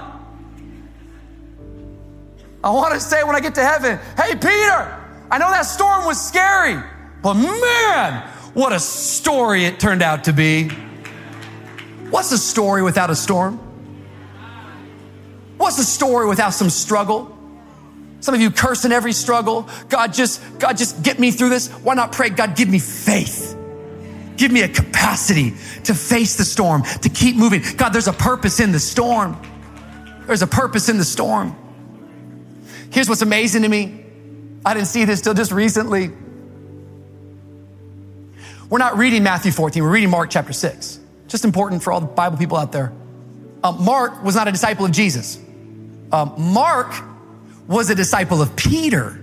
I want to say when I get to heaven, hey, Peter, I know that storm was scary, but man, what a story it turned out to be. What's a story without a storm? What wants a story without some struggle? Some of you cursing every struggle. God, just get me through this. Why not pray, God, give me faith. Give me a capacity to face the storm, to keep moving. God, there's a purpose in the storm. There's a purpose in the storm. Here's what's amazing to me. I didn't see this till just recently. We're not reading Matthew 14. We're reading Mark chapter 6. Just important for all the Bible people out there. Mark was not a disciple of Jesus. Mark was a disciple of Peter.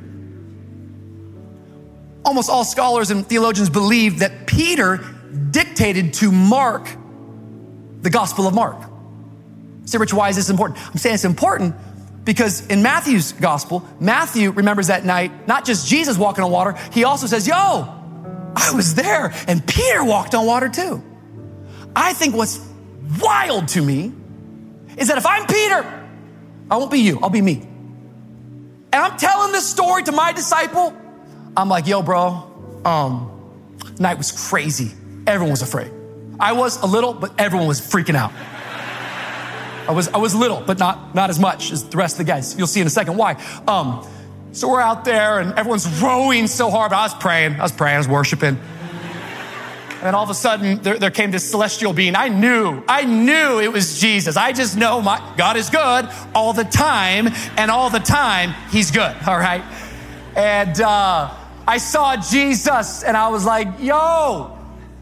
Almost all scholars and theologians believe that Peter dictated to Mark the Gospel of Mark. Say, Rich, why is this important? I'm saying it's important because in Matthew's Gospel, Matthew remembers that night, not just Jesus walking on water, he also says, yo, I was there and Peter walked on water too. I think what's wild to me is that if I'm Peter, I won't be you, I'll be me. And I'm telling this story to my disciple. I'm like, yo, bro, night was crazy. Everyone was afraid. I was a little, but everyone was freaking out. I was little, but not as much as the rest of the guys. You'll see in a second why. So we're out there and everyone's rowing so hard, but I was worshiping. And then all of a sudden there came this celestial being. I knew it was Jesus. I just know my God is good all the time, and all the time he's good, all right? And I saw Jesus and I was like, yo,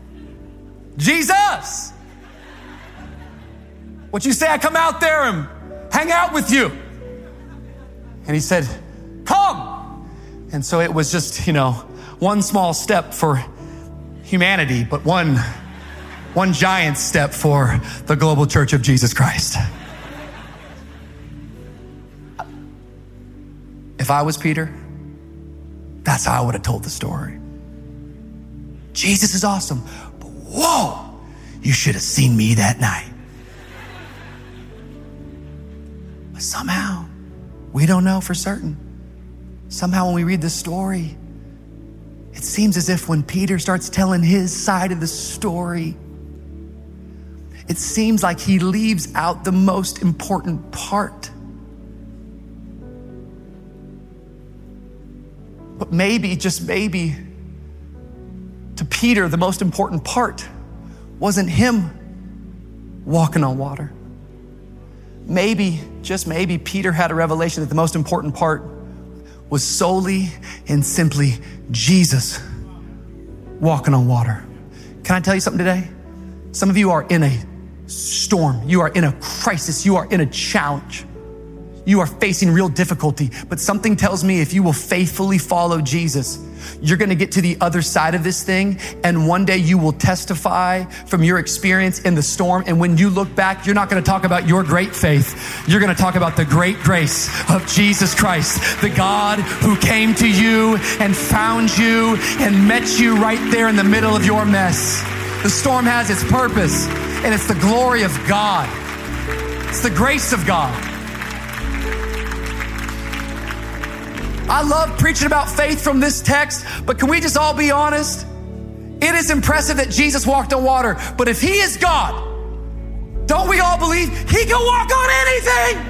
Jesus, what you say I come out there and hang out with you? And he said, come. And so it was just, one small step for humanity, but one giant step for the global church of Jesus Christ. If I was Peter, that's how I would have told the story. Jesus is awesome, but whoa, you should have seen me that night. But somehow, we don't know for certain. Somehow when we read the story, it seems as if when Peter starts telling his side of the story, it seems like he leaves out the most important part. But maybe, just maybe, to Peter, the most important part wasn't him walking on water. Maybe, just maybe, Peter had a revelation that the most important part was solely and simply Jesus walking on water. Can I tell you something today? Some of you are in a storm. You are in a crisis. You are in a challenge. You are facing real difficulty, but something tells me if you will faithfully follow Jesus, you're going to get to the other side of this thing. And one day you will testify from your experience in the storm. And when you look back, you're not going to talk about your great faith. You're going to talk about the great grace of Jesus Christ, the God who came to you and found you and met you right there in the middle of your mess. The storm has its purpose, and it's the glory of God. It's the grace of God. I love preaching about faith from this text, but can we just all be honest? It is impressive that Jesus walked on water, but if he is God, don't we all believe he can walk on anything?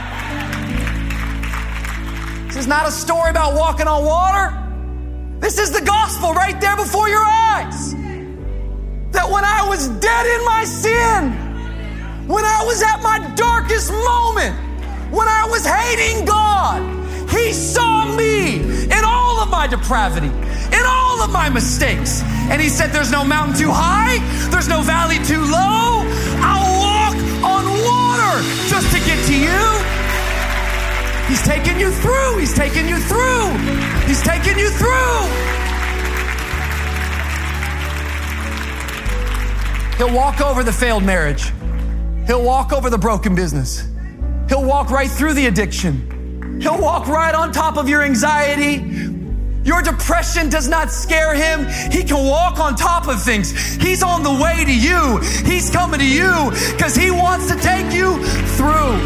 This is not a story about walking on water. This is the gospel right there before your eyes. That when I was dead in my sin, when I was at my darkest moment, when I was hating God, he saw me in all of my depravity, in all of my mistakes. And he said, there's no mountain too high, there's no valley too low. I'll walk on water just to get to you. He's taking you through. He's taking you through. He's taking you through. He'll walk over the failed marriage. He'll walk over the broken business. He'll walk right through the addiction. He'll walk right on top of your anxiety. Your depression does not scare him. He can walk on top of things. He's on the way to you. He's coming to you because he wants to take you through.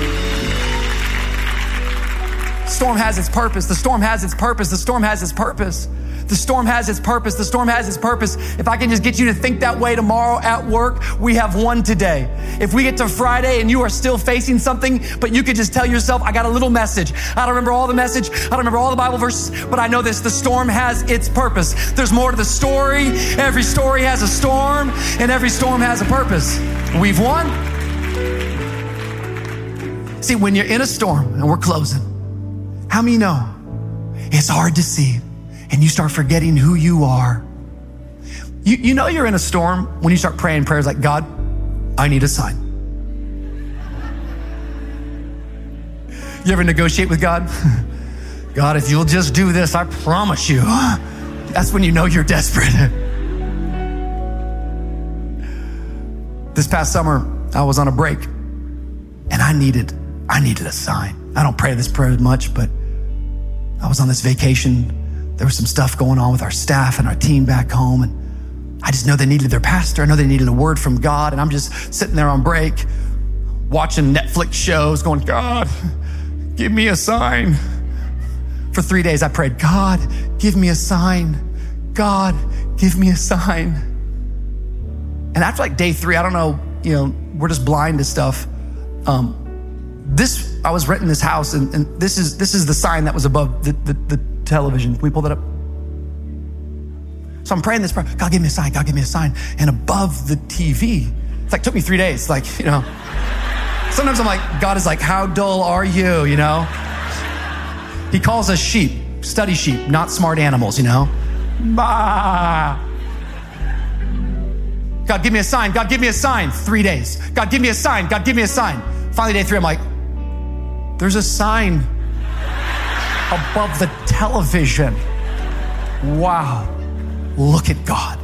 The storm has its purpose. The storm has its purpose. The storm has its purpose. The storm has its purpose. The storm has its purpose. If I can just get you to think that way tomorrow at work, we have won today. If we get to Friday and you are still facing something, but you could just tell yourself, I got a little message. I don't remember all the message. I don't remember all the Bible verses, but I know this, the storm has its purpose. There's more to the story. Every story has a storm, and every storm has a purpose. We've won. See, when you're in a storm, and we're closing, how many know it's hard to see, and you start forgetting who you are? You know you're in a storm when you start praying prayers like, God, I need a sign. You ever negotiate with God? God, if you'll just do this, I promise you. That's when you know you're desperate. This past summer, I was on a break, and I needed a sign. I don't pray this prayer much, but I was on this vacation. There was some stuff going on with our staff and our team back home, and I just know they needed their pastor. I know they needed a word from God, and I'm just sitting there on break, watching Netflix shows, going, God, give me a sign. For 3 days, I prayed, God, give me a sign. God, give me a sign. And after like day 3, I don't know, we're just blind to stuff. I was renting this house, and this is the sign that was above the television. Can we pull that up? So I'm praying this prayer, God, give me a sign, God, give me a sign. And above the TV, it's like, took me 3 days. Sometimes I'm like, God is like, how dull are you, He calls us sheep, study sheep, not smart animals, Bah. God, give me a sign. God, give me a sign. 3 days. God, give me a sign. God, give me a sign. Finally, day 3, I'm like, there's a sign above the television. Wow. Look at God.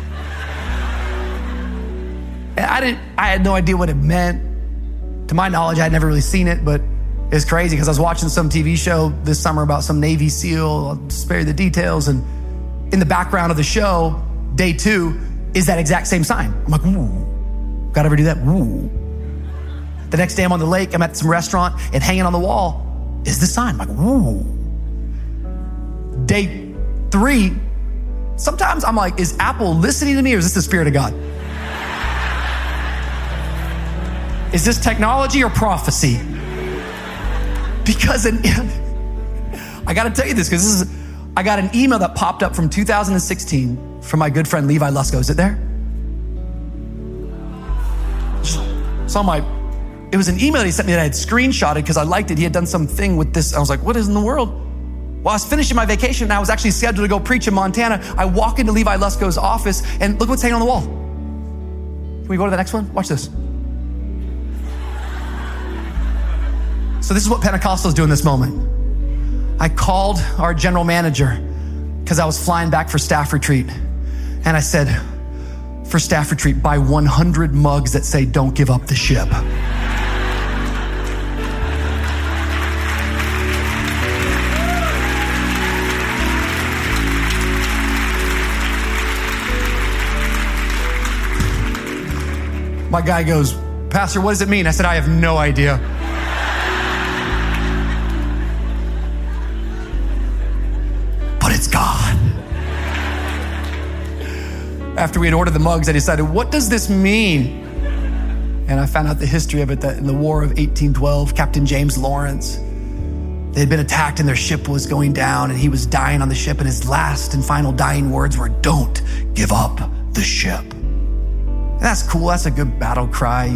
And I had no idea what it meant. To my knowledge, I'd never really seen it, but it's crazy because I was watching some TV show this summer about some Navy SEAL. I'll spare you the details. And in the background of the show, day 2, is that exact same sign. I'm like, ooh, God ever do that? Ooh. The next day I'm on the lake, I'm at some restaurant, and hanging on the wall is the sign. I'm like, ooh. Day 3, sometimes I'm like, is Apple listening to me or is this the Spirit of God? Is this technology or prophecy? Because I gotta tell you this, because I got an email that popped up from 2016 from my good friend Levi Lusko. Is it there? So I'm like, it was an email that he sent me that I had screenshotted because I liked it. He had done something with this. I was like, what is in the world? Well, I was finishing my vacation and I was actually scheduled to go preach in Montana. I walk into Levi Lusko's office and look what's hanging on the wall. Can we go to the next one? Watch this. So this is what Pentecostals do in this moment. I called our general manager because I was flying back for staff retreat. And I said, for staff retreat, buy 100 mugs that say, don't give up the ship. My guy goes, Pastor, what does it mean? I said, I have no idea. But it's God. After we had ordered the mugs, I decided, what does this mean? And I found out the history of it, that in the War of 1812, Captain James Lawrence, they had been attacked and their ship was going down and he was dying on the ship, and his last and final dying words were, don't give up the ship. And that's cool. That's a good battle cry,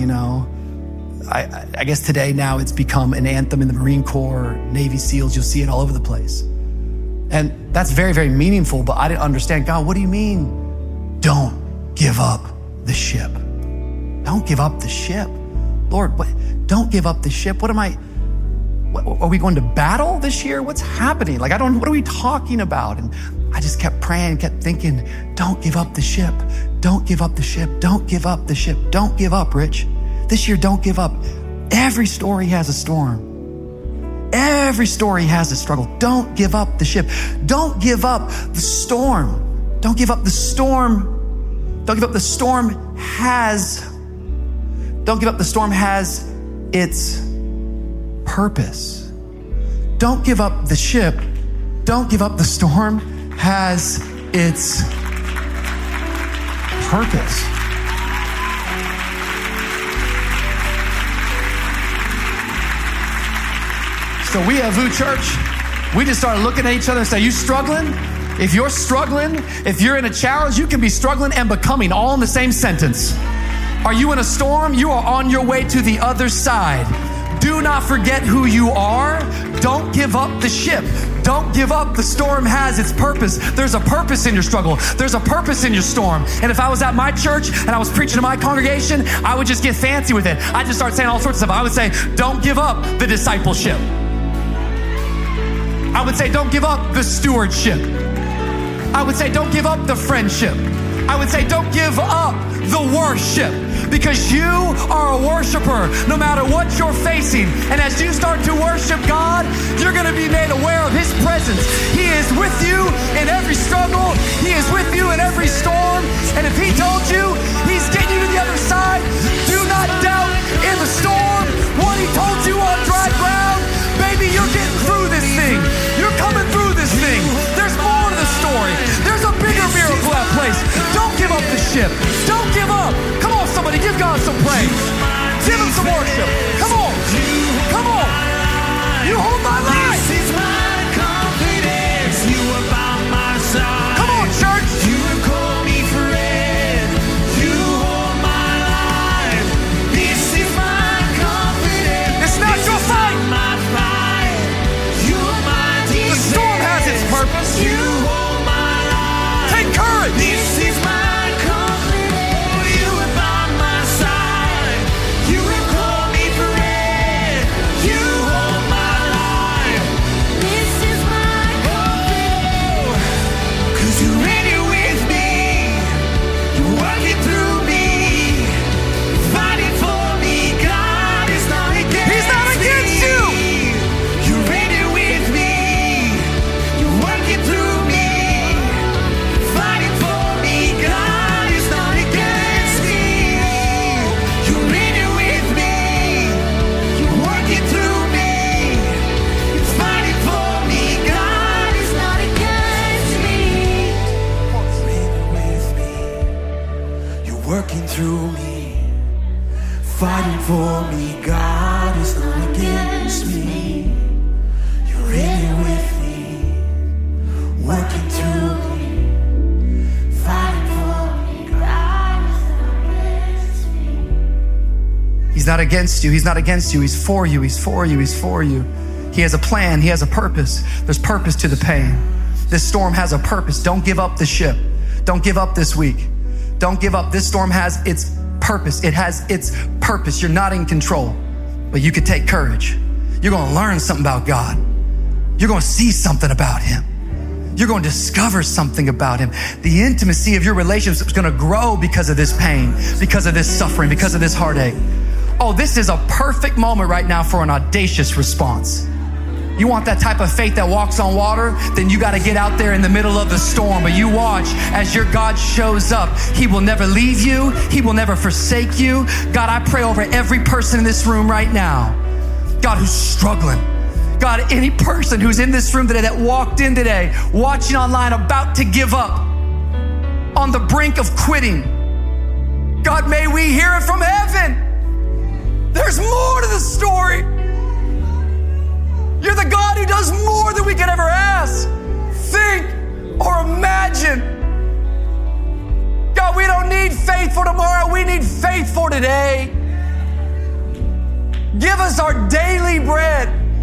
I guess today now it's become an anthem in the Marine Corps, Navy SEALs. You'll see it all over the place. And that's very, very meaningful, but I didn't understand, God, what do you mean? Don't give up the ship. Don't give up the ship. Lord, don't give up the ship. Are we going to battle this year? What's happening? What are we talking about? And I just kept praying, kept thinking, don't give up the ship. Don't give up the ship. Don't give up the ship. Don't give up, Rich. This year, don't give up. Every story has a storm. Every story has a struggle. Don't give up the ship. Don't give up the storm. Don't give up the storm. Don't give up the storm don't give up the storm has its purpose. Don't give up the ship. Don't give up the storm. has its purpose. So we at VOUS Church, we just started looking at each other and say, you struggling? If you're struggling, if you're in a challenge, you can be struggling and becoming all in the same sentence. Are you in a storm? You are on your way to the other side. Do not forget who you are. Don't give up the ship. Don't give up. The storm has its purpose. There's a purpose in your struggle. There's a purpose in your storm. And if I was at my church and I was preaching to my congregation, I would just get fancy with it. I'd just start saying all sorts of stuff. I would say, don't give up the discipleship. I would say, don't give up the stewardship. I would say, don't give up the friendship. I would say, don't give up the worship, because you are a worshiper no matter what you're facing. And as you start to worship God, you're going to be made aware of His presence. He is with you in every struggle. He is with you in every storm. And if He told you He's getting you to the other side, do not doubt in the storm what He told you on dry ground. Baby, you're getting through this thing. You're coming through this thing. There's more to the story. There's a bigger miracle at place. Don't give up the ship. Don't give up. Come on, somebody, give God some praise. Give Him some worship. Come on. Come on. You hold my life. This is my confidence. You are by my side. Come on, church. You have called me friend. You hold my life. This is my confidence. It's not your fight. My fight. You are my defense. The storm has its purpose. You hold my life. Take courage. This is my confidence. You are by my side. You have called me friend. You hold my life. This is my confidence. 'Cause you're in it with me. You're working through me. Fighting for me. God is not against me. He's not against you. You're in it with me. You're working through me. Fighting for me. God is not against me. You're in it with me. You're working through me. You're fighting for me. God is not against me. You're in it with me. You're working through me. Fighting for me. God is not against me. You're in it with me. Working through me. Fighting for me. God is not against me. He's not against you. He's not against you. He's for you. He's for you. He's for you. He has a plan. He has a purpose. There's purpose to the pain. This storm has a purpose. Don't give up the ship. Don't give up this week. Don't give up. This storm has its purpose. It has its purpose. You're not in control, but you can take courage. You're going to learn something about God. You're going to see something about Him. You're going to discover something about Him. The intimacy of your relationship is going to grow because of this pain, because of this suffering, because of this heartache. Oh, this is a perfect moment right now for an audacious response. You want that type of faith that walks on water? Then you got to get out there in the middle of the storm. But you watch as your God shows up. He will never leave you. He will never forsake you. God, I pray over every person in this room right now. God, who's struggling. God, any person who's in this room today that walked in today, watching online, about to give up, on the brink of quitting. God, may we hear it from heaven. There's more to the story. You're the God who does more than we could ever ask, think, or imagine. God, we don't need faith for tomorrow. We need faith for today. Give us our daily bread.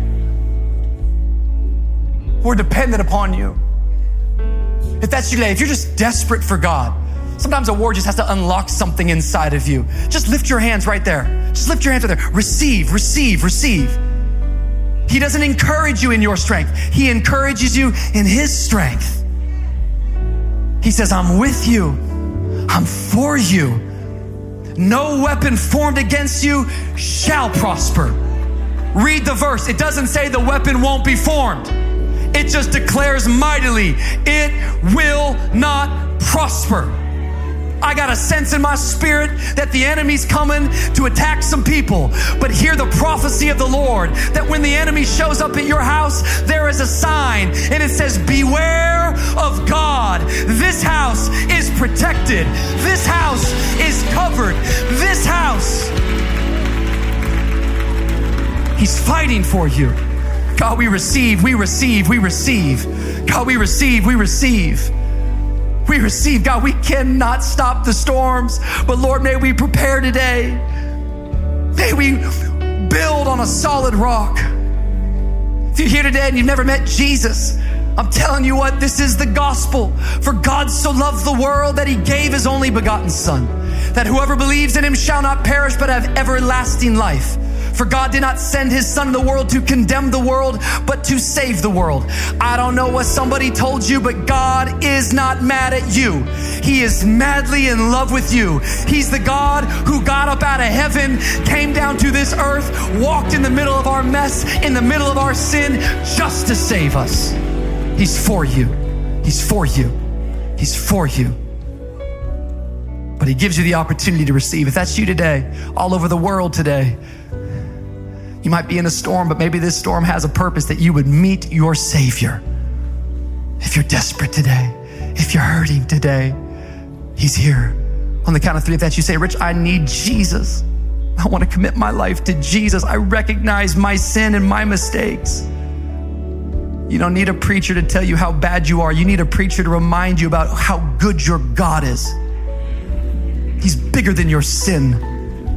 We're dependent upon you. If that's you today, if you're just desperate for God, sometimes a word just has to unlock something inside of you. Just lift your hands right there. Just lift your hands right there. Receive, receive, receive. He doesn't encourage you in your strength. He encourages you in His strength. He says, I'm with you. I'm for you. No weapon formed against you shall prosper. Read the verse. It doesn't say the weapon won't be formed. It just declares mightily, it will not prosper. I got a sense in my spirit that the enemy's coming to attack some people. But hear the prophecy of the Lord that when the enemy shows up at your house, there is a sign and it says, beware of God. This house is protected. This house is covered. This house, He's fighting for you. God, we receive, we receive, we receive. God, we receive, we receive. We receive, God, we cannot stop the storms, but Lord, may we prepare today. May we build on a solid rock. If you're here today and you've never met Jesus, I'm telling you what, this is the gospel. For God so loved the world that He gave His only begotten Son, that whoever believes in Him shall not perish but have everlasting life. For God did not send His Son in the world to condemn the world, but to save the world. I don't know what somebody told you, but God is not mad at you. He is madly in love with you. He's the God who got up out of heaven, came down to this earth, walked in the middle of our mess, in the middle of our sin, just to save us. He's for you. He's for you. He's for you. But He gives you the opportunity to receive. If that's you today, all over the world today, you might be in a storm, but maybe this storm has a purpose that you would meet your Savior. If you're desperate today, if you're hurting today, He's here. On the count of 3, if that's you, say, Rich, I need Jesus. I want to commit my life to Jesus. I recognize my sin and my mistakes. You don't need a preacher to tell you how bad you are. You need a preacher to remind you about how good your God is. He's bigger than your sin.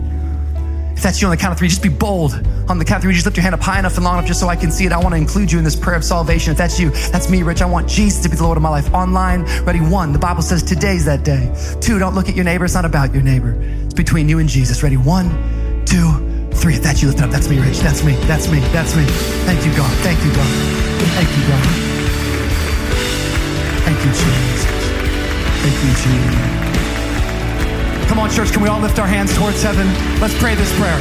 If that's you, on the count of 3, just be bold. On the count of 3, just lift your hand up high enough and long enough just so I can see it. I want to include you in this prayer of salvation. If that's you, that's me, Rich. I want Jesus to be the Lord of my life. Online, ready? 1, the Bible says today's that day. 2, don't look at your neighbor. It's not about your neighbor. It's between you and Jesus. Ready? 1, 2, 3. If that's you, lift it up. That's me, Rich. That's me. That's me. That's me. Thank you, God. Thank you, God. Thank you, God. Thank you, Jesus. Thank you, Jesus. Come on, church, can we all lift our hands towards heaven? Let's pray this prayer.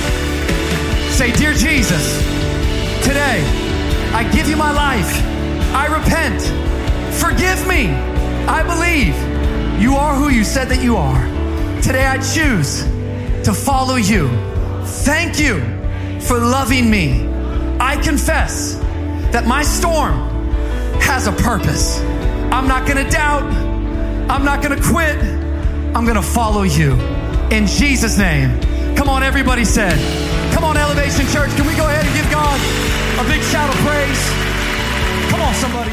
Say, Dear Jesus, today I give you my life. I repent. Forgive me. I believe you are who you said that you are. Today I choose to follow you. Thank you for loving me. I confess that my storm has a purpose. I'm not going to doubt. I'm not going to quit. I'm going to follow you. In Jesus' name. Come on, everybody said. Come on, Elevation Church. Can we go ahead and give God a big shout of praise? Come on, somebody.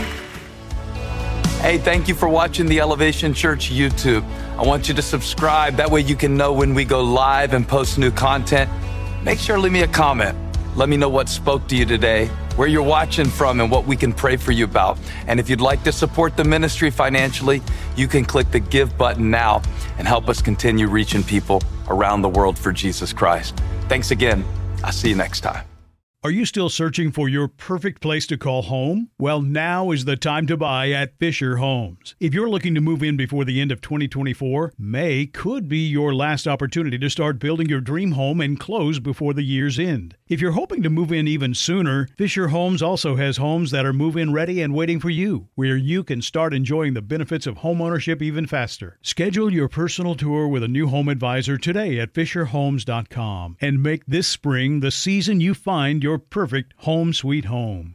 Hey, thank you for watching the Elevation Church YouTube. I want you to subscribe. That way you can know when we go live and post new content. Make sure to leave me a comment. Let me know what spoke to you today, where you're watching from, and what we can pray for you about. And if you'd like to support the ministry financially, you can click the Give button now and help us continue reaching people around the world for Jesus Christ. Thanks again. I'll see you next time. Are you still searching for your perfect place to call home? Well, now is the time to buy at Fisher Homes. If you're looking to move in before the end of 2024, May could be your last opportunity to start building your dream home and close before the year's end. If you're hoping to move in even sooner, Fisher Homes also has homes that are move-in ready and waiting for you, where you can start enjoying the benefits of homeownership even faster. Schedule your personal tour with a new home advisor today at FisherHomes.com and make this spring the season you find your perfect home sweet home.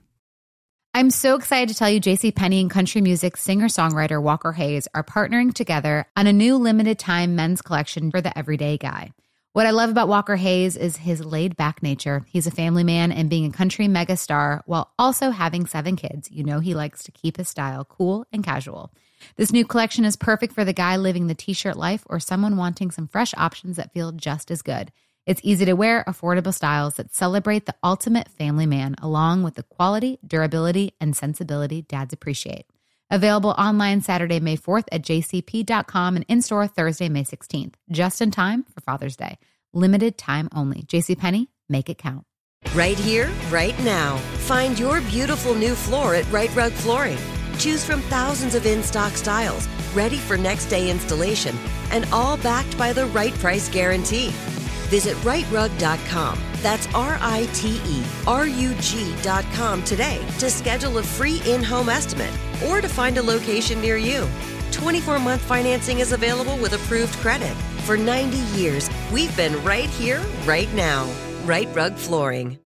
I'm so excited to tell you JCPenney and country music singer-songwriter Walker Hayes are partnering together on a new limited-time men's collection for the everyday guy. What I love about Walker Hayes is his laid-back nature. He's a family man, and being a country megastar while also having 7 kids, you know he likes to keep his style cool and casual. This new collection is perfect for the guy living the t-shirt life or someone wanting some fresh options that feel just as good. It's easy to wear, affordable styles that celebrate the ultimate family man, along with the quality, durability, and sensibility dads appreciate. Available online Saturday, May 4th at jcp.com and in-store Thursday, May 16th, just in time for Father's Day. Limited time only. JCPenney, make it count. Right here, right now. Find your beautiful new floor at Right Rug Flooring. Choose from thousands of in-stock styles, ready for next day installation, and all backed by the right price guarantee. Visit rightrug.com. That's RITERUG.com today to schedule a free in-home estimate or to find a location near you. 24-month financing is available with approved credit. For 90 years, we've been right here, right now. Right Rug Flooring.